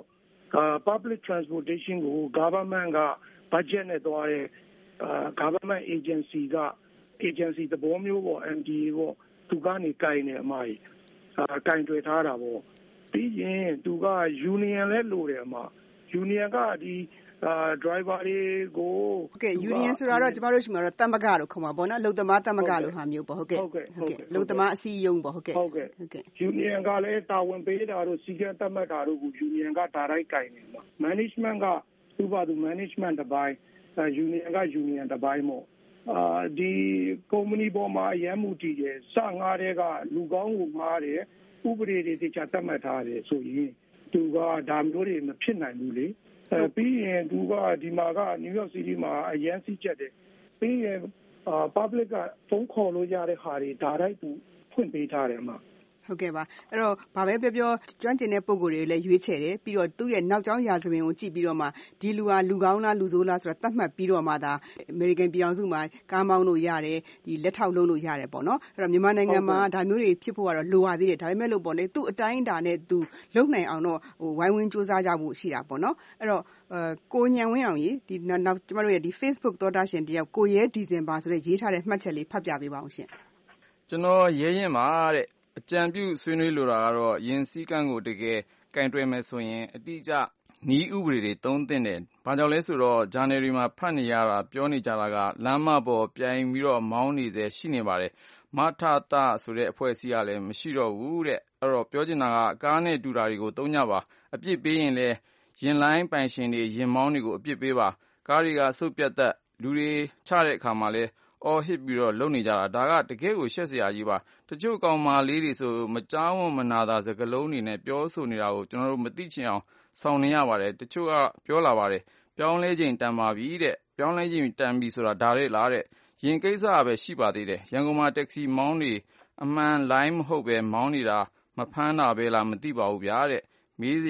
public transportation ကို government က budget နဲ့တွားတဲ့Uh, government agency က agency သဘောမျိုးပေါ့ M D A ပေါ့သူကနေကင်နေအမကြီးအာကင်တွေ့ထားတာပေါ့ပြီးရင်သူက union လဲလို့တယ်အမ union ကဒီအာ driver တွေကိုဟုတ်ကဲ့ union ဆိုတာတော့ကျမတို့ရှိမှာတော့တမကလို့ခေါ်မှာပေါ့နော်လုံသမားတမကလို့ဟာမျိုးပေါ့ဟုတ်ကဲ့ဟုတ်ကဲ့ဟုတ်ကဲ့လုံသမားအစည်းအရုံးပေါ့ဟုတ်ကဲ့ဟုတ်ကဲ့ဟုတ်ကဲ့ union ကလည်းတာဝန်ပေးတာတို့စီကံတတ်မှတ်တာတို့ကို union ကဒါရိုက်ကင်နေမှာ management ကသူ့ဘာသူ management တစ်ပိုင်းunion က union တစ်ပိုင်းပေါ့အာဒီကုမ္ပဏီပေါ်မှာအရန်မှုတည်တယ်စငါးတဲ့ကလူကောင်းကိုငားတယ်ဥပဒေတွေတခြားတတ်မှတ်ထားတယ်ဆိုရင်သူကဒါမျိုးတွေမဖြစ်နိုင်ဘူးလေအဲပြီးရင်သူကဒီမှာက New York City မှာအရန်စီးချက်တယ်ပြီးရင်အာ public ကဖုန်းခေါ်လို့ရတဲ့ဟာတွေဒါရိုက်သူဖွင့်ပေးထားတယ်မှာဟုတ်ကဲ့ပါအဲ့တော့ဘာပဲပြောပြောကျွမ်းကျင်တဲ့ပုံကိုယ်တွေလည်းရွေးချယ်တယ်ပြီးတော့သူ့ရဲ့နောက်ကျောင်းရာဇဝင်ကိုကြည့်ပြီးတော့မှဒီလူဟာလူကောင်းလားလူဆိုးလားဆိုတာသတ်မှတ်ပြီးတော့မှဒါ American ပြည်အောင်စုမှာကားမောင်းလို့ရတယ်ဒီလက်ထောက်လုပ်လို့ရတယ်ပေါ့နော်အဲ့တော့မြန်မာနိုင်ငံမှာဒါမျိုးတွေဖြစ်ဖို့ကတော့လိုပါသေးတယ်ဒါပေမဲ့လို့ပေါ့လေသူ့အတိုင်းဒါနဲ့သူလုံနိုင်အောင်တော့ဟိုဝိုင်းဝန်းစူးစမ်းကြဖို့ရှိတာပေါ့နော်အဲ့တော့အဲကိုညံဝင်းအောင်ကြီးဒီနောက်ကျမတို့ရဲ့ဒီ Facebook သောတာရှင်တယောက်ကိုရဲဒီဇင်ဘာဆိုတဲ့ရေးထားတဲ့မှတ်ချက်လေးဖတ်ပြပေးပါအောင်ရှင်ကျွန်တော်ရဲရင်ပါတဲ့အကြံပြုဆွေးနွေးလိုတာကတော့ယင်စည်းကမ်းကိုတကယ်ကင်တွယ်မယ်ဆိုရင်အတိအကျနီးဥပဒေတွေသုံးသင့်တယ်။ဘာကြောင့်လဲဆိုတော့ဂျာနယ်တွေမှာဖတ်နေရတာပြောနေကြတာကလမ်းမပေါ်ပြိုင်ပြီးတော့မောင်းနေစေရှိနေပါတယ်။မထသဆိုတဲ့အဖွဲ့အစည်းကလည်းမရှိတော့ဘူးတဲ့။အဲ့တော့ပြောချင်တာကကားနဲ့တူတာတွေကိုသုံးကြပါ။အပြစ်ပေးရင်လည်းရင်လိုင်းပိုင်ရှင်တွေရင်မောင်းတွေကိုအပြစ်ပေးပါ။ကားတွေကစုပ်ပြတ်သက်လူတွေချတဲ့အခါမှာလည်းအော်ဟစ်ပြီးတော့လုံနေကြတာဒါကတကယ်ကိုရှက်စရာကြီးပါတချို့ကောင်မလေးတွေဆိုမကြောက်ဝမနာတာစကလုံးတွေနဲ့ပြောဆိုနေတာကိုကျွန်တော်တို့မသိချင်အောင်ဆောင်နေရပါတယ်တချို့ကပြောလာပါတယ်ပြောင်းလဲခြင်းတန်ပါပြီတဲ့ပြောင်းလဲခြင်းတန်ပြီဆိုတာဒါတွေလားတဲ့ရင်ကိစ္စပဲရှိပါသေးတယ်ရန်ကုန်မှာတက္ကစီမောင်းနေအမှန်လိုင်းမဟုတ်ပဲမောင်းနေတာမဖမ်းတာပဲလားမသိပါဘူးဗျာတဲ့မေးစရာ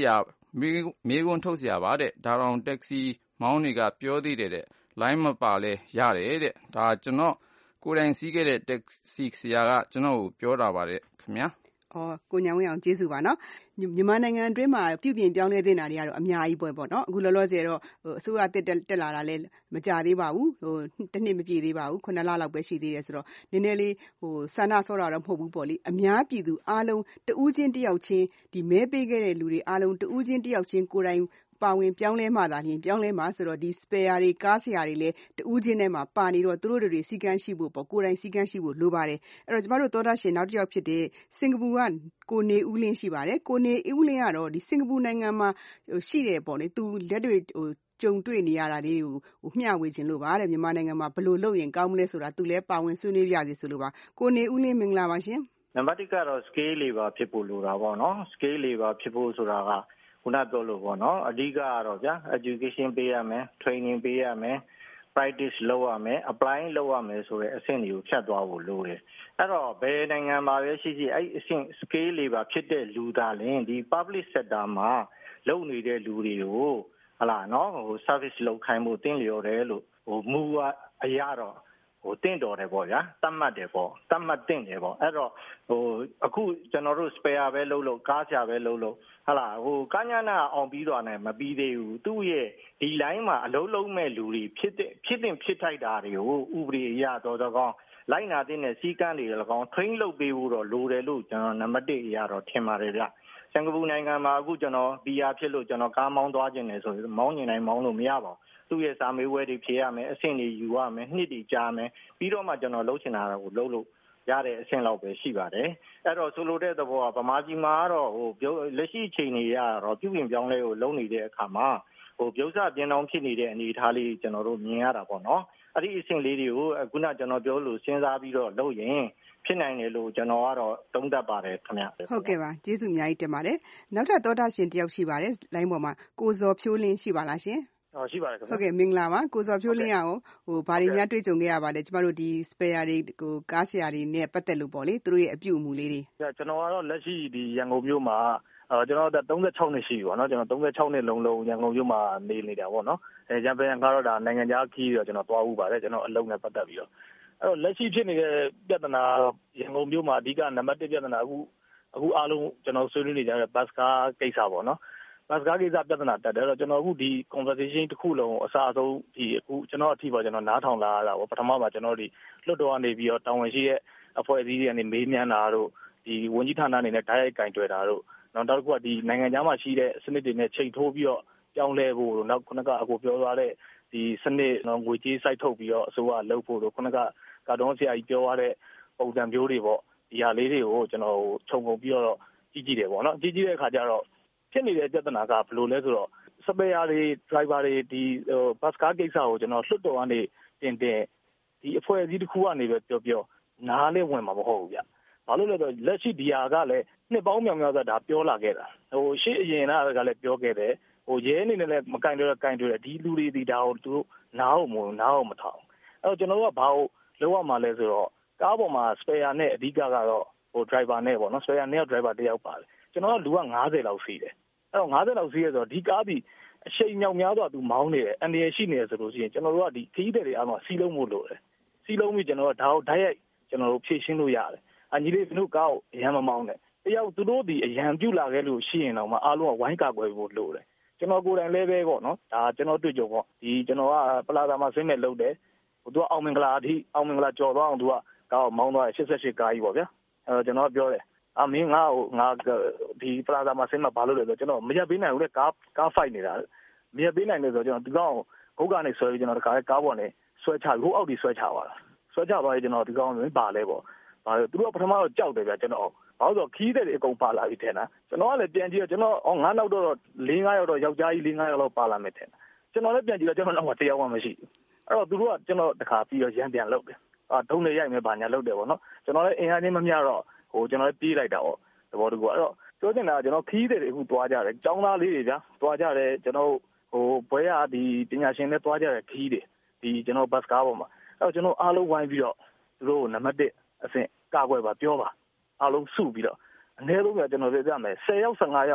မေးခွန်းထုတ်စရာပါတဲ့ဒါတောင်တက္ကစီမောင်းတွေကပြောသေးတယ်တဲ့လိုင်းမပါလဲရတယ်တဲ့ဒါကျွန်တော်ကိုယ်တိုင်စီးခဲ့တဲ့တက္ကစီဆရာကကျွန်တော်ကိုပြောတာပါတယ်ခင်ဗျာအော်ကိုညောင်ဝင်းအောင်ကျေးဇူးပါနော်မြန်မာနိုင်ငံအတွင်းမှာပြုပြင်ပြောင်းလဲတင်တာတွေကတော့အများကြီးပွဲပေါ့နော်အခုလောလောဆယ်တော့ဟိုအစိုးရတက်တက်လာတာလည်းမကြသေးပါဘူးဟိုတစ်နှစ်မပြည့်သေးပါဘူးခုနှစ်လလောက်ပဲရှိသေးတယ်ဆိုတော့နည်းနည်းလေးဟိုဆန္ဒဆောတာတော့မဟုတ်ဘူးပေါ့လေအများပြည်သူအားလုံးတဦးချင်းတယောက်ချင်းဒီမဲပေးခဲ့တဲ့လူတွေအားလုံးတဦးချင်းတယောက်ချင်းကိုယ်တိုင်ပါဝင်ပြောင်းလဲမှသာလျှင်ပြောင်းလဲမှာဆိုတော့ဒီ spare တွေကားဆရာတွေလည်းတဦးချင်းထဲမှာပါနေတော့သူတို့တွေစီကန်းရှိဖို့ပေါ့ကိုယ်တိုင်စီကန်းရှိဖို့လိုပါတယ်အဲ့တော့ကျမတို့သောတာရှင်နောက်တစ်ယောက်ဖြစ်တဲ့စင်ကာပူကကိုနေဦးလင်းရှိပါတယ်ကိုနေဦးလင်းကတော့ဒီစင်ကာပူနိုင်ငံမှာရှိတယ်ပေါ့လေသူလက်တွေဟိုကြုံတွေ့နေရတာလေးကိုဟိုမျှဝေခြင်းလို့ပါတဲ့မြန်မာနိုင်ငံမှာဘယ်လိုလုပ်ရင်ကောင်းမလဲဆိုတာသူလည်းပါဝင်ဆွေးနွေးပြစီဆိုလို့ပါကိုနေဦးလင်းမင်္ဂလာပါရှင်နံပါတ်တစ်ကတော့ scale labor ဖြစ်ဖို့လိုတာပေါ့နော် scale labor ဖြစ်ဖို့ဆိုတာကခုနပြောလို့ပေါ့နော်အဓိကကတော့ဗျာ education ပေးရမယ် training ပေးရမယ် practice လုပ်ရမယ် apply လုပ်ရမယ်ဆိုတဲ့အဆင့်တွေကိုဖြတ်သွားဖို့လိုတယ်အဲ့တော့ဘယ်နိုင်ငံမှာပဲရှိရှိအဲ့အဆင့် scale labor ဖြစ်တဲ့လူသားလင်းဒီ public sector မှာလုပ်နေတဲ့လူတွေကိုဟလာနော်ဟို service လုပ်ခိုင်းဖို့တင်းလျော်တယ်လို့ဟိုမူအရာတော့ဟိုတင့်တော်တယ်ပေါ့ဗျာတတ်မှတ်တယ်ပေါ့တတ်မှတ်တင့်တယ်ပေါ့အဲ့တော့ဟိုအခုကျွန်တော်တို့ spare ပဲလုပ်လို့ကားချပဲလုပ်လို့ဟလာဟိုကညနာအောင်ပြီးတော့လည်းမပြီးသေးဘူးသူ့ရဲ့ဒီ line မှာအလုံးလုံးမဲ့လူတွေဖြစ်တဲ့ဖြစ်တင်ဖြစ်ထိုက်တာတွေကိုဥပဒေအရတော့တော့ကောင်းလိုက်နာတဲ့စီကန်းတွေလည်းကောင်း train လုပ်ပေးဖို့တော့လိုတယ်လို့ကျွန်တော်နံပါတ်တစ်အရတော့ထင်ပါတယ်ဗျစင်ကာပူနိုင်ငံမှာအခုကျွန်တော် ပီ အာർ ဖြစ်လို့ကျွန်တော်ကားမောင်းသွားခြင်းတယ်ဆိုရင်မောင်းနေနိုင်မောင်းလို့မရပါဘူးသူ့ရဲ့စာမေးပွဲတွေဖြေရမယ်အဆင့်တွေယူရမယ်နှစ်တွေကြာမယ်ပြီးတော့မှကျွန်တော်လှုပ်ချင်တာကိုလှုပ်လို့ရတဲ့အဆင့်လောက်ပဲရှိပါတယ်အဲ့တော့ဆိုလိုတဲ့သဘောကဗမာပြည်မှာတော့ဟိုလက်ရှိချိန်တွေရတော့ပြုပြင်ပြောင်းလဲကိုလုပ်နေတဲ့အခါမှာဟိုပြုတ်စပြင်းတောင်းဖြစ်နေတဲ့အနေအထားလေးကျွန်တော်တို့မြင်ရတာပေါ့နော်အဲ့ဒီအဆင့်လေးတွေကိုခုနကျွန်တော်ပြောလို့စဉ်းစားပြီးတော့လုပ်ရင်ဖြစ်နိုင်တယ်လို့ကျွန်တော်ကတော့သုံးသပ်ပါတယ်ခင်ဗျဟုတ်ကဲ့ပါကျေးဇူးအများကြီးတင်ပါတယ်နောက်ထပ်သောတာရှင်တယောက်ရှိပါတယ်လိုင်းပေါ်မှာကိုဇော်ဖြိုးလင်းရှိပါလားရှင်ဟောရှိပါတယ်ခင်ဗျဟုတ်ကဲ့မင်္ဂလာပါကိုဇော်ဖြိုးလင်းရအောင်ဟိုဘာတွေများတွေ့ကြုံခဲ့ရပါလဲကျမတို့ဒီ spare တွေကိုကားဆရာတွေနဲ့ပတ်သက်လို့ပေါ့လေသူတို့ရဲ့အပြုအမူလေးတွေကျွန်တော်ကတော့လက်ရှိဒီရန်ကုန်မြို့မှာအဲကျွန်တော်သုံး၆နှစ်ရှိပြီပေါ့နော်ကျွန်တော်သုံး၆နှစ်လုံးလုံးရန်ကုန်မြို့မှာနေနေတာပေါ့နော်အဲဂျပန်ကတော့ဒါနိုင်ငံခြားခီးတော့ကျွန်တော်သွားဦးပါတယ်ကျွန်တော်အလုပ်နဲ့ပတ်သက်ပြီးတော့အဲ့တော့လက်ရှိဖြစ်နေတဲ့ပြဿနာရန်ကုန်မြို့မှာအဓိကနံပါတ်တစ်ပြဿနာအခုအခုအားလုံးကျွန်တော်ဆွေးနွေးနေကြတဲ့ဘတ်စကားကိစ္စပေါ့နော်ဘတ်စကားကိစ္စပြဿနာတက်တယ်အဲ့တော့ကျွန်တော်အခုဒီ conversation တစ်ခုလုံးအစားအဆုံးဒီအခုကျွန်တော်အထီးပေါ့ကျွန်တော်နားထောင်လာရတာပေါ့ပထမမှာကျွန်တော်ဒီလွတ်တော်ကနေပြီးတော့တာဝန်ရှိတဲ့အဖွဲ့အစည်းတွေကနေမေးမြန်းတာတို့ဒီဝန်ကြီးဌာနအနေနဲ့ဓာတ်ရိုက်ကင်တွယ်တာတို့နောက်တစ်ခုကဒီနိုင်ငံခြားမှာရှိတဲ့စနစ်တွေနဲ့ချိန်ထိုးပြီးတော့ပြောင်းလဲဖို့တို့နောက်ခုနကအကိုပြောသွားတဲ့ဒီစနစ်ငွေကြေးစိုက်ထုတ်ပြီးတော့အစိုးရလုပ်ဖို့တို့ခုနကကာတွန်းဆရာကြီးပြောသွားတဲ့ပုံစံမျိုးတွေပေါ့ဒီဟာလေးတွေကိုကျွန်တော်ခြုံငုံပြီးတော့ကြည့်ကြည့်တယ်ပေါ့နော်ကြည့်ကြည့်တဲ့အခါကျတော့ဖြစ်နေတဲ့ပြဿနာကဘယ်လိုလဲဆိုတော့စပယ်ယာတွေ driver တွေဒီဘတ်စကားကိစ္စကိုကျွန်တော်လွတ်တော်ကနေတင်တင်ဒီအဖွဲ့အစည်းတစ်ခုကနေပဲပြောပြောနားလည်းဝင်မှာမဟုတ်ဘူးဗျဘာလို့လဲဆိုတော့လက်ရှိဒီဟာကလည်းနှစ်ပေါင်းမြောင်မြောက်ဆိုတာပြောလာခဲ့တာဟိုရှေ့အရင်ကလည်းပြောခဲ့တယ်ဟိုရဲအနေနဲ့လည်းမကင်တော့ကင်တော့ဒီလူတွေဒီဒါကိုသူတို့နားအောင်မနားအောင်မထောင်အဲ့တော့ကျွန်တော်တို့ကဘာလို့လောက်ရမှာလဲဆိုတော့ကားပေါ်မှာ spare နဲ့အဓိကကတော့ဟို driver နဲ့ပေါ့နော် spare နဲ့ driver တယောက်ပါတယ်ကျွန်တော်ကလူက၅၀လောက်စီးတယ်အဲ့တော့၅၀လောက်စီးရဆိုတော့ဒီကားဒီအချိန်မြောက်များတော့သူမောင်းနေတယ်အန်ဒီရရှိနေတယ်ဆိုလို့ရှိရင်ကျွန်တော်တို့ကဒီခီးတဲ့တွေအားလုံးစီးလုံးဖို့လိုတယ်စီးလုံးပြီးကျွန်တော်တို့ဒါကိုဓာတ်ရိုက်ကျွန်တော်တို့ဖြည့်ရှင်းလို့ရတယ်အညီလေးတို့ကားကိုအရန်မမောင်းနဲ့တယောက်သူတို့ဒီအရန်ပြုတ်လာခဲ့လို့ရှိရင်တော့မှအားလုံးကဝိုင်းကာကွယ်ဖို့လိုတယ်ကျွန်တော်ကိုယ်တိုင်လည်းပဲပေါ့နော်ဒါကျွန်တော်တွေ့ကြုံပေါ့ဒီကျွန်တော်ကပလာဇာမှာဆင်းမဲ့လုပ်တယ်ဟိုသူကအောင်မင်္ဂလာအထိအောင်မင်္ဂလာကြော်သွားအောင်သူကကားကိုမောင်းသွားတယ်၈၈ကားကြီးပေါ့ဗျာအဲတော့ကျွန်တော်ပြောတယ်အမင်းငါ့ကိုငါဒီပလာဇာမှာဆင်းမှာဘာလို့လဲဆိုတော့ကျွန်တော်မရက်ပေးနိုင်ဘူးလေကားကားဖိုက်နေတာမရက်ပေးနိုင်လို့ဆိုတော့ကျွန်တော်ဒီကောင်ဂုတ်ကနေဆွဲပြီးကျွန်တော်တခါကားပေါ်နေဆွဲချပြီးဟိုအောက်ဒီဆွဲချသွားတာဆွဲချသွားရင်ကျွန်တော်ဒီကောင်ဘာလဲပေါ့ဘာလို့သူတို့ကပထမတော့ကြောက်တယ်ဗျာကျွန်တော်ဘာလို့ဆိုခီးတဲ့တွေအကုန်ပါလာပြီထင်တာကျွန်တော်ကလည်းပြန်ကြည့်တော့ကျွန်တော်ငါးနောက်တော့၄၅ယောက်တော့ယောက်ျားကြီး၄၅ယောက်လောက်ပါလာမယ်ထင်တာကျွန်တော်လည်းပြန်ကြည့်တော့ကျွန်တော်တော့တရားဝင်မရှိဘူးအဲ့တော့သူတို့ကကျွန်တော်တခါပြီးတော့ရန်ပြန်လုပ်တယ်အာဒုံနေရိုက်မယ်ဘာညာလုပ်တယ်ပေါ့နော်ကျွန်တော်လည်းအင်အားချင်းမမျှတော့ဟိုကျွန်တော်လည်းပြေးလိုက်တာပေါ့သဘောတကူအဲ့တော့ပြောချင်တာကကျွန်တော်ခီးတဲ့တွေအခုသွားကြတယ်ចောင်းသားလေးတွေဗျာသွားကြတယ်ကျွန်တော်ဟိုဘွဲရဒီပညာရှင်တွေသွားကြတယ်ခီးတွေဒီကျွန်တော်ဘတ်စကားပေါ်မှာအဲ့တော့ကျွန်တော်အားလုံးဝိုင်းပြီးတော့သူတို့နံပါတ်တစ်အဆင့်ကာကွယ်ပါပြောပါအားလုံးစုပြီးတော့အနည်းဆုံးကကျွန်တော်ပြောပြမယ်၁၀ယောက်၁၅ယောက်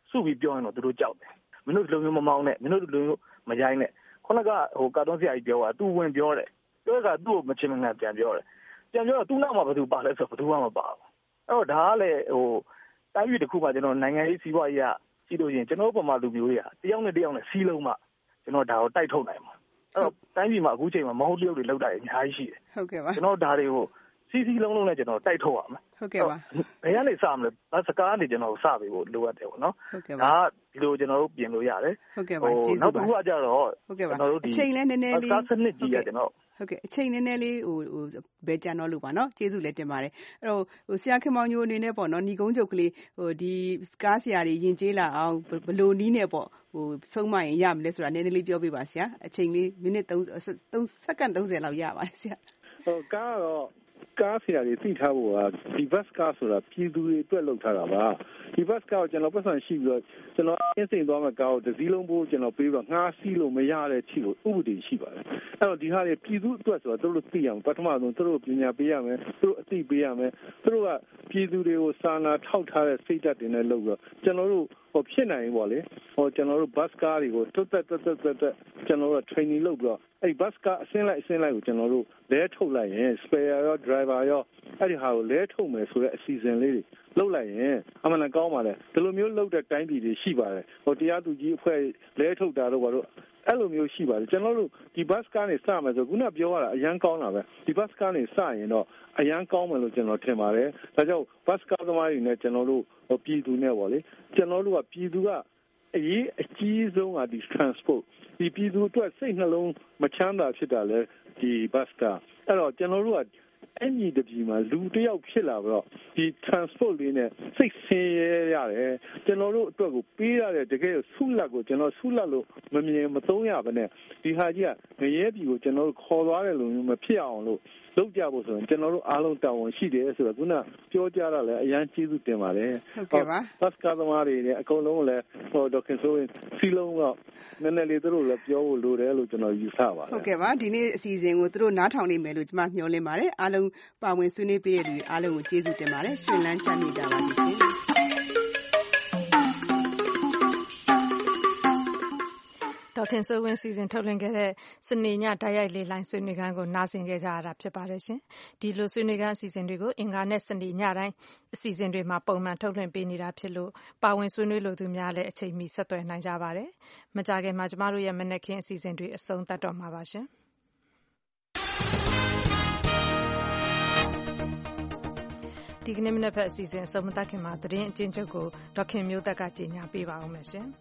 စုပြီးပြောရင်တော့သူတို့ကြောက်တယ်မင်းတို့လူမျိုးမမောင်းနဲ့မင်းတို့လူမျိုးမရိုင်းနဲ့ခုနကဟိုကာတွန်းဆရာကြီးပြောတာသူဝင်ပြောတယ်ပြောကသူ့ကိုမချင်မငတ်ပြန်ပြောတယ်ပြန်ပြောတော့သူ့နောက်မှာဘယ်သူပါလဲဆိုတော့ဘယ်သူမှမပါဘူးအဲ့တော့ဒါကလည်းဟိုတိုင်းပြည်တစ်ခုမှာကျွန်တော်နိုင်ငံရေးစီးပွားရေးကကြည့်လို့ရင်ကျွန်တော်ပုံမှန်လူမျိုးတွေကတယောက်နဲ့တယောက်နဲ့စီးလုံးမှကျွန်တော်ဒါကိုတိုက်ထုတ်နိုင်မှာအဲ့တော့တိုင်းပြည်မှာအခုချိန်မှာမဟုတ်တရုတ်တွေလောက်တာအများကြီးရှိတယ်ဟုတ်ကဲ့ပါကျွန်တော်ဒါတွေကိုစီးစီးလုံးလုံးနဲ့ကျွန်တော်တိုက်ထုတ်ရမယ်ဟုတ်ကဲ့ပါဘယ်ကနေစမလဲဘတ်စကားကနေကျွန်တော်စပေးဖို့လိုအပ်တယ်ပေါ့နော်ဟုတ်ကဲ့ပါဒါဒီလိုကျွန်တော်တို့ပြင်လို့ရတယ်ဟုတ်ကဲ့ပါကျေးဇူးပါနောက်တစ်ခုကကြတော့ဟုတ်ကဲ့ပါကျွန်တော်တို့ဒီအချိန်လဲနည်းနည်းလေးဘတ်စနစ်ကြီးကကျွန်တော်ဟုတ်ကဲ့အချိန်နည်းနည်းလေးဟိုဟိုဘယ်ကြံတော့လို့ပါเนาะကျေးဇူးလည်းတင်ပါတယ်အဲ့တော့ဟိုဆရာခင်မောင်ညိုအနေနဲ့ပေါ့เนาะညီကုန်းချုပ်ကလေးဟိုဒီကားဆရာတွေယဉ်ကျေးလာအောင်ဘလို့နီးနဲ့ပေါ့ဟိုဆုံးမရင်ရမလဲဆိုတာနည်းနည်းလေးပြောပြပါဆရာအချိန်လေးမိနစ်သုံးစက္ကန့်သုံးဆယ်လောက်ရပါတယ်ဆရာဟိုကားတော့ကားဆရာတွေသိထားဖို့ကဒီဘတ်ကားဆိုတာပြည်သူတွေအတွက်လုပ်ထားတာပါဒီဘတ်ကားကိုကျွန်တော်ပတ်စံရှိပြီးတော့ကျွန်တော်အင်းစိန်သွားမဲ့ကားကိုတစ်စီးလုံးပို့ကျွန်တော်ပေးပြီးတော့ငှားစီးလို့မရတဲ့ချီကိုဥပဒေရှိပါတယ်အဲ့တော့ဒီဟာတွေပြည်သူအတွက်ဆိုတော့သူတို့သိအောင်ပထမဆုံးသူတို့ပညာပေးရမယ်သူတို့အသိပေးရမယ်သူတို့ကပြည်သူတွေကိုစာနာထောက်ထားတဲ့စိတ်ဓာတ်တွေနဲ့လုပ်ပြီးတော့ကျွန်တော်တို့ဟိုဖြစ်နိုင်ပေါ့လေဟိုကျွန်တော်တို့ဘတ်ကားတွေကိုတွတ်တက်တွတ်တက်တွတ်တက်ကျွန်တော်တို့ training လုပ်ပြီးတော့အဲ့ဘတ်ကားအစင်းလိုက်အစင်းလိုက်ကိုကျွန်တော်တို့လဲထုတ်လိုက်ရင် spare ရော driver ရောအဲ့ဒီဟာကိုလဲထုတ်မယ်ဆိုတဲ့အစီအစဉ်လေးတွေလုပ်လိုက်ရင်အမှန်တန်ကောင်းပါလေဒီလိုမျိုးလုပ်တဲ့တိုင်းပြည်တွေရှိပါတယ်ဟိုတရားသူကြီးအဖွဲ့လဲထုတ်တာတော့ဘာလို့အဲ့လိုမျိုးရှိပါတယ်ကျွန်တော်တို့ဒီဘတ်ကားနေစမယ်ဆိုခုနပြောရတာအရန်ကောင်းတာပဲဒီဘတ်ကားနေစရင်တော့အရန်ကောင်းမယ်လို့ကျွန်တော်ထင်ပါတယ်ဒါကြောင့်ဘတ်ကားသမားတွေနဲ့ကျွန်တော်တို့ဟိုပြည်သူနဲ့ပေါ့လေကျွန်တော်တို့ကပြည်သူကအရေးအကြီးဆုံးကဒီ transport ဒီပြည်သူအတွက်စိတ်နှလုံးမချမ်းသာဖြစ်တာလဲဒီဘတ်ကားအဲ့တော့ကျွန်တော်တို့ကအဲ့ဒီတပြည်မှာလူတယောက်ဖြစ်လာတော့ဒီ transport လေးနဲ့စိတ်ဆင်းရဲရတယ်ကျွန်တော်တို့အတွက်ကိုပေးရတဲ့တကယ်ဆုလက်ကိုကျွန်တော်ဆုလက်လို့မမြင်မသုံးရပါနဲ့ဒီဟာကြီးကငရဲပြည်ကိုကျွန်တော်တို့ခေါ်သွားတယ်လို့မဖြစ်အောင်လို့လုပ်ကြဖို့ဆိုရင်ကျွန်တော်တို့အားလုံးတာဝန်ရှိတယ်ဆိုတော့ခုနပြောကြတာလည်းအရန်ကျေးဇူးတင်ပါတယ်ဟုတ်ကဲ့ပါဘတ်ကားသမားတွေနဲ့အကုန်လုံးလည်းဟိုဒေါက်တာဆိုရင်စီလုံးတော့နည်းနည်းလေးသူတို့လည်းပြောဖို့လိုတယ်လို့ကျွန်တော်ယူဆပါတယ်ဟုတ်ကဲ့ပါဒီနေ့အစီအစဉ်ကိုသူတို့နားထောင်နေမယ်လို့ကျွန်မမျှော်လင့်ပါတယ်အားလုံးပါဝင်ဆွေးနွေးပေးတဲ့လူတွေအားလုံးကိုကျေးဇူးတင်ပါတယ်ရှင်လန်းချမ်းမြေကြပါစေရှင်ဒေါက်ခင်စိုးဝင်းစီစဉ်ထုတ်လွှင့်ခဲ့တဲ့စနေညတိုက်ရိုက်လေလိုင်းဆွေးနွေးခန်းကိုနားဆင်ခဲ့ကြရတာဖြစ်ပါတယ်ရှင်ဒီလိုဆွေးနွေးခန်းအစီအစဉ်တွေကိုအင်္ဂါနဲ့စနေညတိုင်းအစီအစဉ်တွေမှာပုံမှန်ထုတ်လွှင့်ပေးနေတာဖြစ်လို့ပါဝင်ဆွေးနွေးလိုသူများလည်းအချိန်မီဆက်သွယ်နိုင်ကြပါတယ်မကြခင်မှာကျမတို့ရဲ့မနက်ခင်းအစီအစဉ်တွေအဆုံးသတ်တော့မှာပါရှင်ဒီကနေ့မနက်ဖက်အစီအစဉ်အဆုံးမသတ်ခင်မှာသတင်းအကျဉ်းချုပ်ကိုဒေါက်ခင်မျိုးသက်ကကြီးညာပေးပါဦးမယ်ရှင်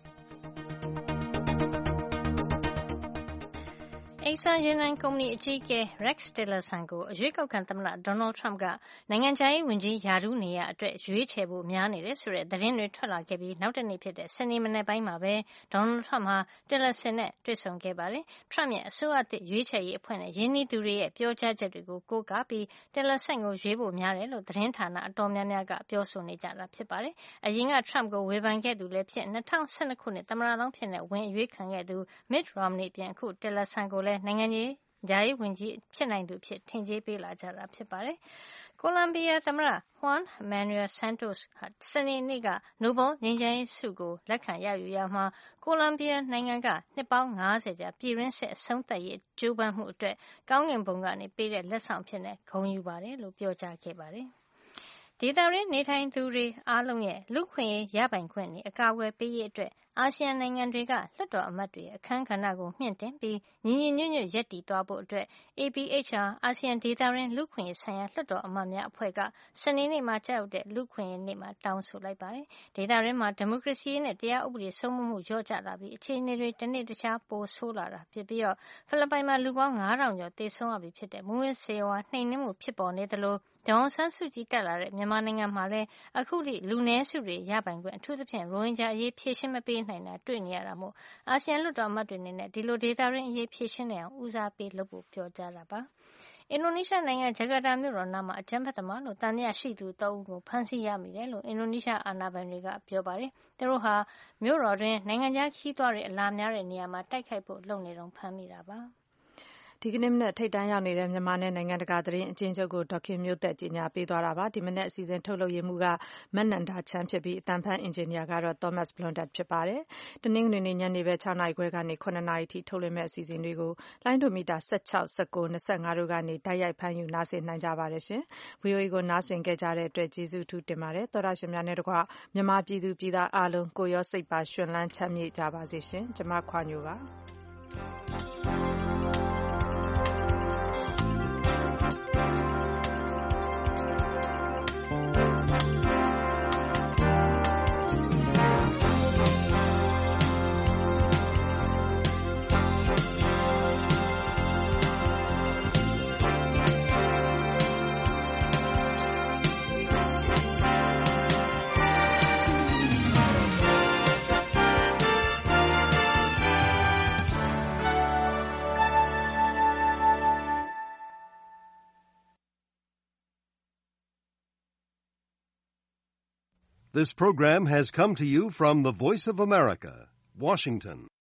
Exxon ရေနံကုမ္ပဏီအကြီးအကဲ Rex Tillerson ကိုအရွေးကောက်ခံသမ္မတ Donald Trump ကနိုင်ငံခြားရေးဝန်ကြီးရာထူးနေရာအတွက်ရွေးချယ်ဖို့များနေတယ်ဆိုတဲ့သတင်းတွေထွက်လာခဲ့ပြီးနောက်တနေ့ဖြစ်တဲ့စနေမနက်ပိုင်းမှာပဲ Donald Trump ဟာ Tillerson နဲ့တွေ့ဆုံခဲ့ပါတယ်။ Trump ရဲ့အစိုးရသစ်ရွေးချယ်ရေးအဖွဲ့နဲ့ရင်းနှီးသူတွေရဲ့ပြောကြားချက်တွေကိုကိုးကားပြီး Tillerson ကိုရွေးဖို့များတယ်လို့သတင်းဌာနအတော်များများကပြောဆိုနေကြတာဖြစ်ပါတယ်။အရင်က Trump ကိုဝေဖန်ခဲ့သူလည်းဖြစ်၂၀၁၂ခုနှစ်သမ္မတလောင်းဖြစ်ဝင်အရွေးခံခဲ့သူ Mitt Romney ပြင်အခု Tillerson ကိုလည်းနိုင်ငံရေးဂျာရေးဝန်ကြီးဖြစ်နိုင်သူဖြစ်ထင်ကြေးပေးလာကြတာဖြစ်ပါတယ်။ကိုလံဘီယာသမ္မတ Juan Manuel Santos စနေနေ့ကနိုဘယ်ငြိမ်းချမ်းရေးဆုကိုလက်ခံရယူရမှာကိုလံဘီယာနိုင်ငံကနှစ်ပေါင်း၅၀ကြာပြည်တွင်းစစ်အဆုံးသတ်ရေးကြိုးပမ်းမှုအတွက်ကောင်းကင်ဘုံကနေပေးတဲ့လက်ဆောင်ဖြစ်နေဂုဏ်ယူပါတယ်လို့ပြောကြားခဲ့ပါတယ်။ဒေသရင်းနေထိုင်သူတွေအားလုံးရဲ့လူခွင့်ရေးရပိုင်ခွင့်နဲ့အကာအကွယ်ပေးရေးအတွက်အာဆီယံနိုင်ငံတွေကလွှတ်တော်အမတ်တွေအခမ်းကဏ္ဍကိုမြင့်တင်ပြီးညီညီညွတ်ညွတ်ရပ်တည်သွားဖို့အတွက် A P H R အာဆီယံဒေသရင်းလူခွင့်ရေးဆိုင်ရာလွှတ်တော်အမတ်များအဖွဲ့ကစနေနေ့မှာကြောက်တဲ့လူခွင့်ရေးနေ့မှာတောင်းဆိုလိုက်ပါတယ်။ဒေသရင်းမှာဒီမိုကရေစီနဲ့တရားဥပဒေစိုးမိုးမှုလျော့ကျလာပြီးအခြေအနေတွေတစ်နေ့တစ်ခြားပိုဆိုးလာတာဖြစ်ပြီးတော့ဖိလစ်ပိုင်မှာလူပေါင်း၅ထောင်ကျော်သေဆုံးရပြီဖြစ်တဲ့မူဝင်းစေဝါနှိမ်နင်းမှုဖြစ်ပေါ်နေသလိုဒေါ်အောင်ဆန်းစုကြည်တက်လာတဲ့မြန်မာနိုင်ငံမှာလည်းအခုထိလူနည်းစုတွေရပိုင်ခွင့်အထူးသဖြင့်ရိုဟင်ဂျာအရေးဖြေရှင်းမပေးနိုင်တာတွေ့နေရတာမို့အာဆီယံလွှတ်တော်အမတ်တွေအနေနဲ့ဒီလိုဒေသရင်းအရေးဖြေရှင်းနိုင်အောင်ဦးစားပေးလုပ်ဖို့ပြောကြားတာပါ။အင်ဒိုနီးရှားနိုင်ငံဂျကာတာမြို့တော်နားမှာအကြမ်းဖက်သမားလို့သံသယရှိသူသုံးဦးကိုဖမ်းဆီးရမိတယ်လို့အင်ဒိုနီးရှားအာဏာပိုင်တွေကပြောပါတယ်။သူတို့ဟာမြို့တော်တွင်နိုင်ငံခြားခရီးသွားတွေအလာများတဲ့နေရာမှာတိုက်ခိုက်ဖို့လုပ်နေတုန်းဖမ်းမိတာပါ။ဒီကနေ့မနက်ထိပ်တန်းရောက်နေတဲ့မြန်မာနဲ့နိုင်ငံတကာသတင်းအကျဉ်းချုပ်ကိုဒေါက်ခင်မျိုးသက်ကြီးညာပေးသွားတာပါဒီမနက်အစီအစဉ်ထုတ်လုပ်ရေးမှုကမနန္ဒာချမ်းဖြစ်ပြီးအတန်ဖန်အင်ဂျင်နီယာကတော့ Thomas Blondett ဖြစ်ပါတယ်တနင်္ဂနွေနေ့ညနေပဲ6နာရီခွဲကနေ9နာရီထိထုတ်လွှင့်မဲ့အစီအစဉ်တွေကိုလိုင်းဒိုမီတာ16 19 25တို့ကနေတိုက်ရိုက်ဖမ်းယူနားဆင်နိုင်ကြပါတယ်ရှင် ဗွီအိုအေ ကိုနားဆင်ခဲ့ကြတဲ့အတွက်ကျေးဇူးထူးတင်ပါတယ်သောရရှင်များနဲ့တကွမြန်မာပြည်သူပြည်သားအားလုံးကိုရောစိတ်ပါရှင်လန်းချမ်းမြေ့ကြပါစေရှင်ကျွန်မခွာညိုပါ This program has come to you from the Voice of America, Washington.